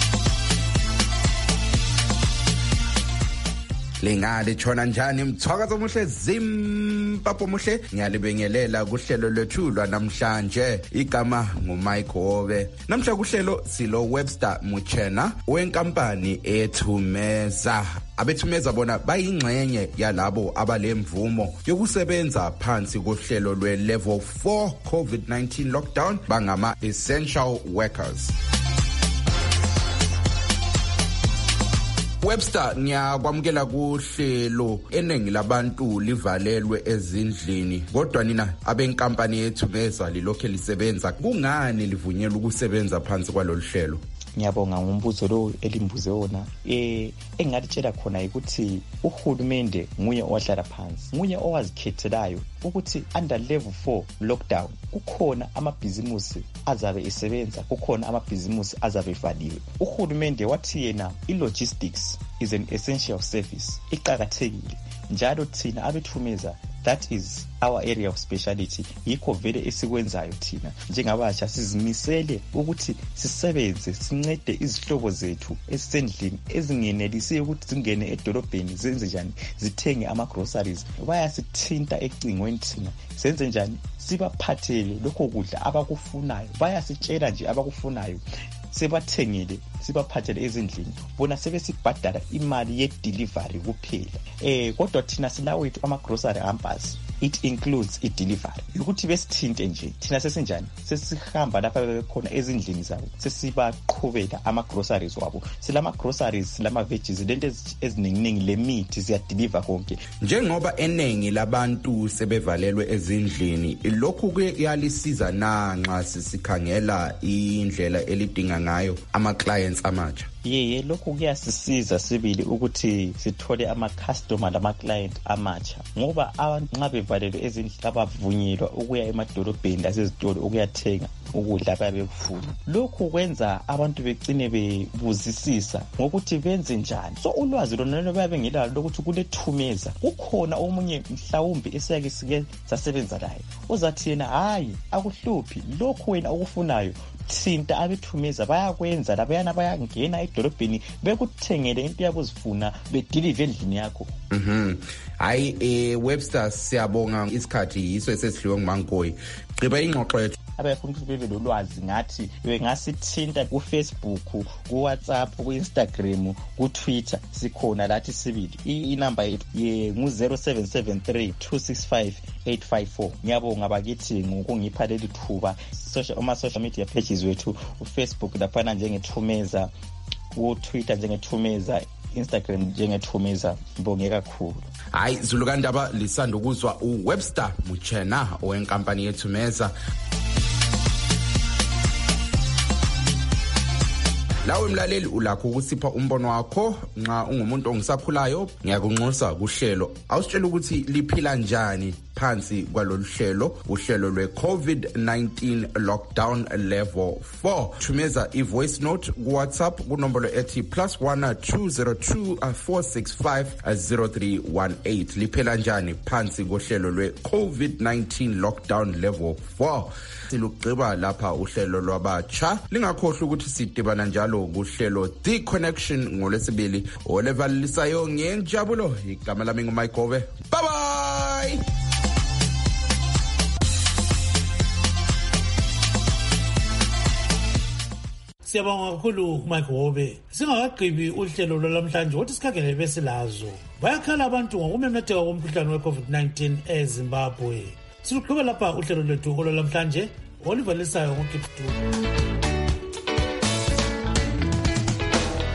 Lingale tshona njani mthwakazo omuhle zimpapo muhle ngiyalibengelela kuhlelo lwethu lwanamhlanje igama nguMike Hobe. Namhla kuhlelo silo Webster Muchena wenkampani eThumeza. Abethumeza bona bayingxenye yalabo abalemvumo yokusebenza phansi kohlelo lwe level four COVID nineteen lockdown bangama essential workers. Webster ngiyakwamukela kuhlelo enengi labantu livalelwe ezindlini kodwa nina abenkampani yeThumeza lilokhe lisebenza kungani livunyelwa ukusebenza phansi kwalolu hlelo? Ngiyabonga ngombuzo lo elimbuze wona eh engatshela khona ukuthi uhulumende nguye owahlala phansi nguye owazikhethelayo ukuthi under level four lockdown kukhona amabhizimusi azabe esebenza kukhona amabhizimusi azabe evaliwe. Uhulumende wathi yena i-logistics is an essential service iqhakathekile njalo thina abeThumeza that is our area of speciality yikho vele esikwenzayo thina njengabasha sizimisele ukuthi sisebenze sincede izihlobo zethu esendlini ezingenelisi ukuthi zingene edolobheni zenze njani zithenge ama groceries bayasithinta ecingweni thina senze njani sibaphathele lokho kudla abakufunayo bayasitshela nje abakufunayo sebathengile sibaphathele ezindlini bona sebesibhadala imali ye delivery kuphela eh kodwa thina silawethu ama grocery hampers it includes i delivery ukuthi besithinte nje thina sesenjani sesihamba lapha bekhona ezindlini zabo sesibaqhubela ama groceries wabo silama groceries silama veggies lento eziningi lemithi siya deliver konke njengoba enengi labantu sebevalelwe ezindlini lokhu kuyalisiza na nxa sisikhangela indlela elidinga ngayo ama clients amatsha. Yeye lokho kuyasisiza sibili ukuthi sithole ama customer lama client amatsha ngoba abantu nxa bevalelwe ezindlini abavunyelwa ukuya emadolobheni lasezitolo ukuyathenga ukudla ababekufuna. Lokho kwenza abantu begcine bebuzisisa ngokuthi benze njani. So ulwazi lona bayabe ngelalo lokuthi kuleThumeza kukhona omunye mhlawumbe esiyake sike sasebenza laye uzathi yena hayi akuhluphi lokho wena okufunayo thinta abeThumeza bayakwenza labayana bayangena edolobheni bekuthengele into yabo zifuna bedeliver endlini yakho. Mhm. Hayi eh Webster siyabonga isikhathi yiso esesidliwe nguMankoyi. Gqiba ingxoxo yethu. Abafuna ukuthi bebe lolwazi ngathi bengasithinta ku Facebook, ku WhatsApp, ku Instagram, ku Twitter sikhona lathi sibili. I-number yethu ye ngu zero seven seven three two six five eight five four. Ngiyabonga bakithi ngokungipha leli thuba. Social ama social media pages wethu uFacebook laphana njengethumeza, uTwitter njengethumeza, Instagram njengethumeza. Ngibonge kakhulu. Hayi Zulukandaba lisanda ukuzwa uWebster Muchena owenkampani yeThumeza. Lawe mlaleli ulakho ukusipha umbono wakho nxa ungumuntu ongisakhulayo ngiyakunxusa kuhlelo awusitshela ukuthi liphila njani phansi kwalolu hlelo uhlelo lwe-COVID nineteen lockdown level four. Thumeza i-voice note ku-WhatsApp kunombolo ethi plus one two zero two four six five zero three one eight. Liphela njani phansi kohlelo lwe-COVID nineteen lockdown level four. Silugqiba lapha uhlelo lwabatsha. Lingakhohlwa ukuthi sidibana njalo kuhlelo The Connection ngolesibili olevalisayo ngenjabulo. Igama lami nguMike Gove. Bye bye. Siyabonga kakhulu Mike Wobe. Singakagqibi uhlelo lwalamhlanje wothi sikhangele besilazo. Bayakhala abantu ngokumemetheka komkhuhlane we-COVID nineteen eZimbabwe. Siluqhubela lapha uhlelo lwethu olwalamhlanje olivalisayo ngoKipstu.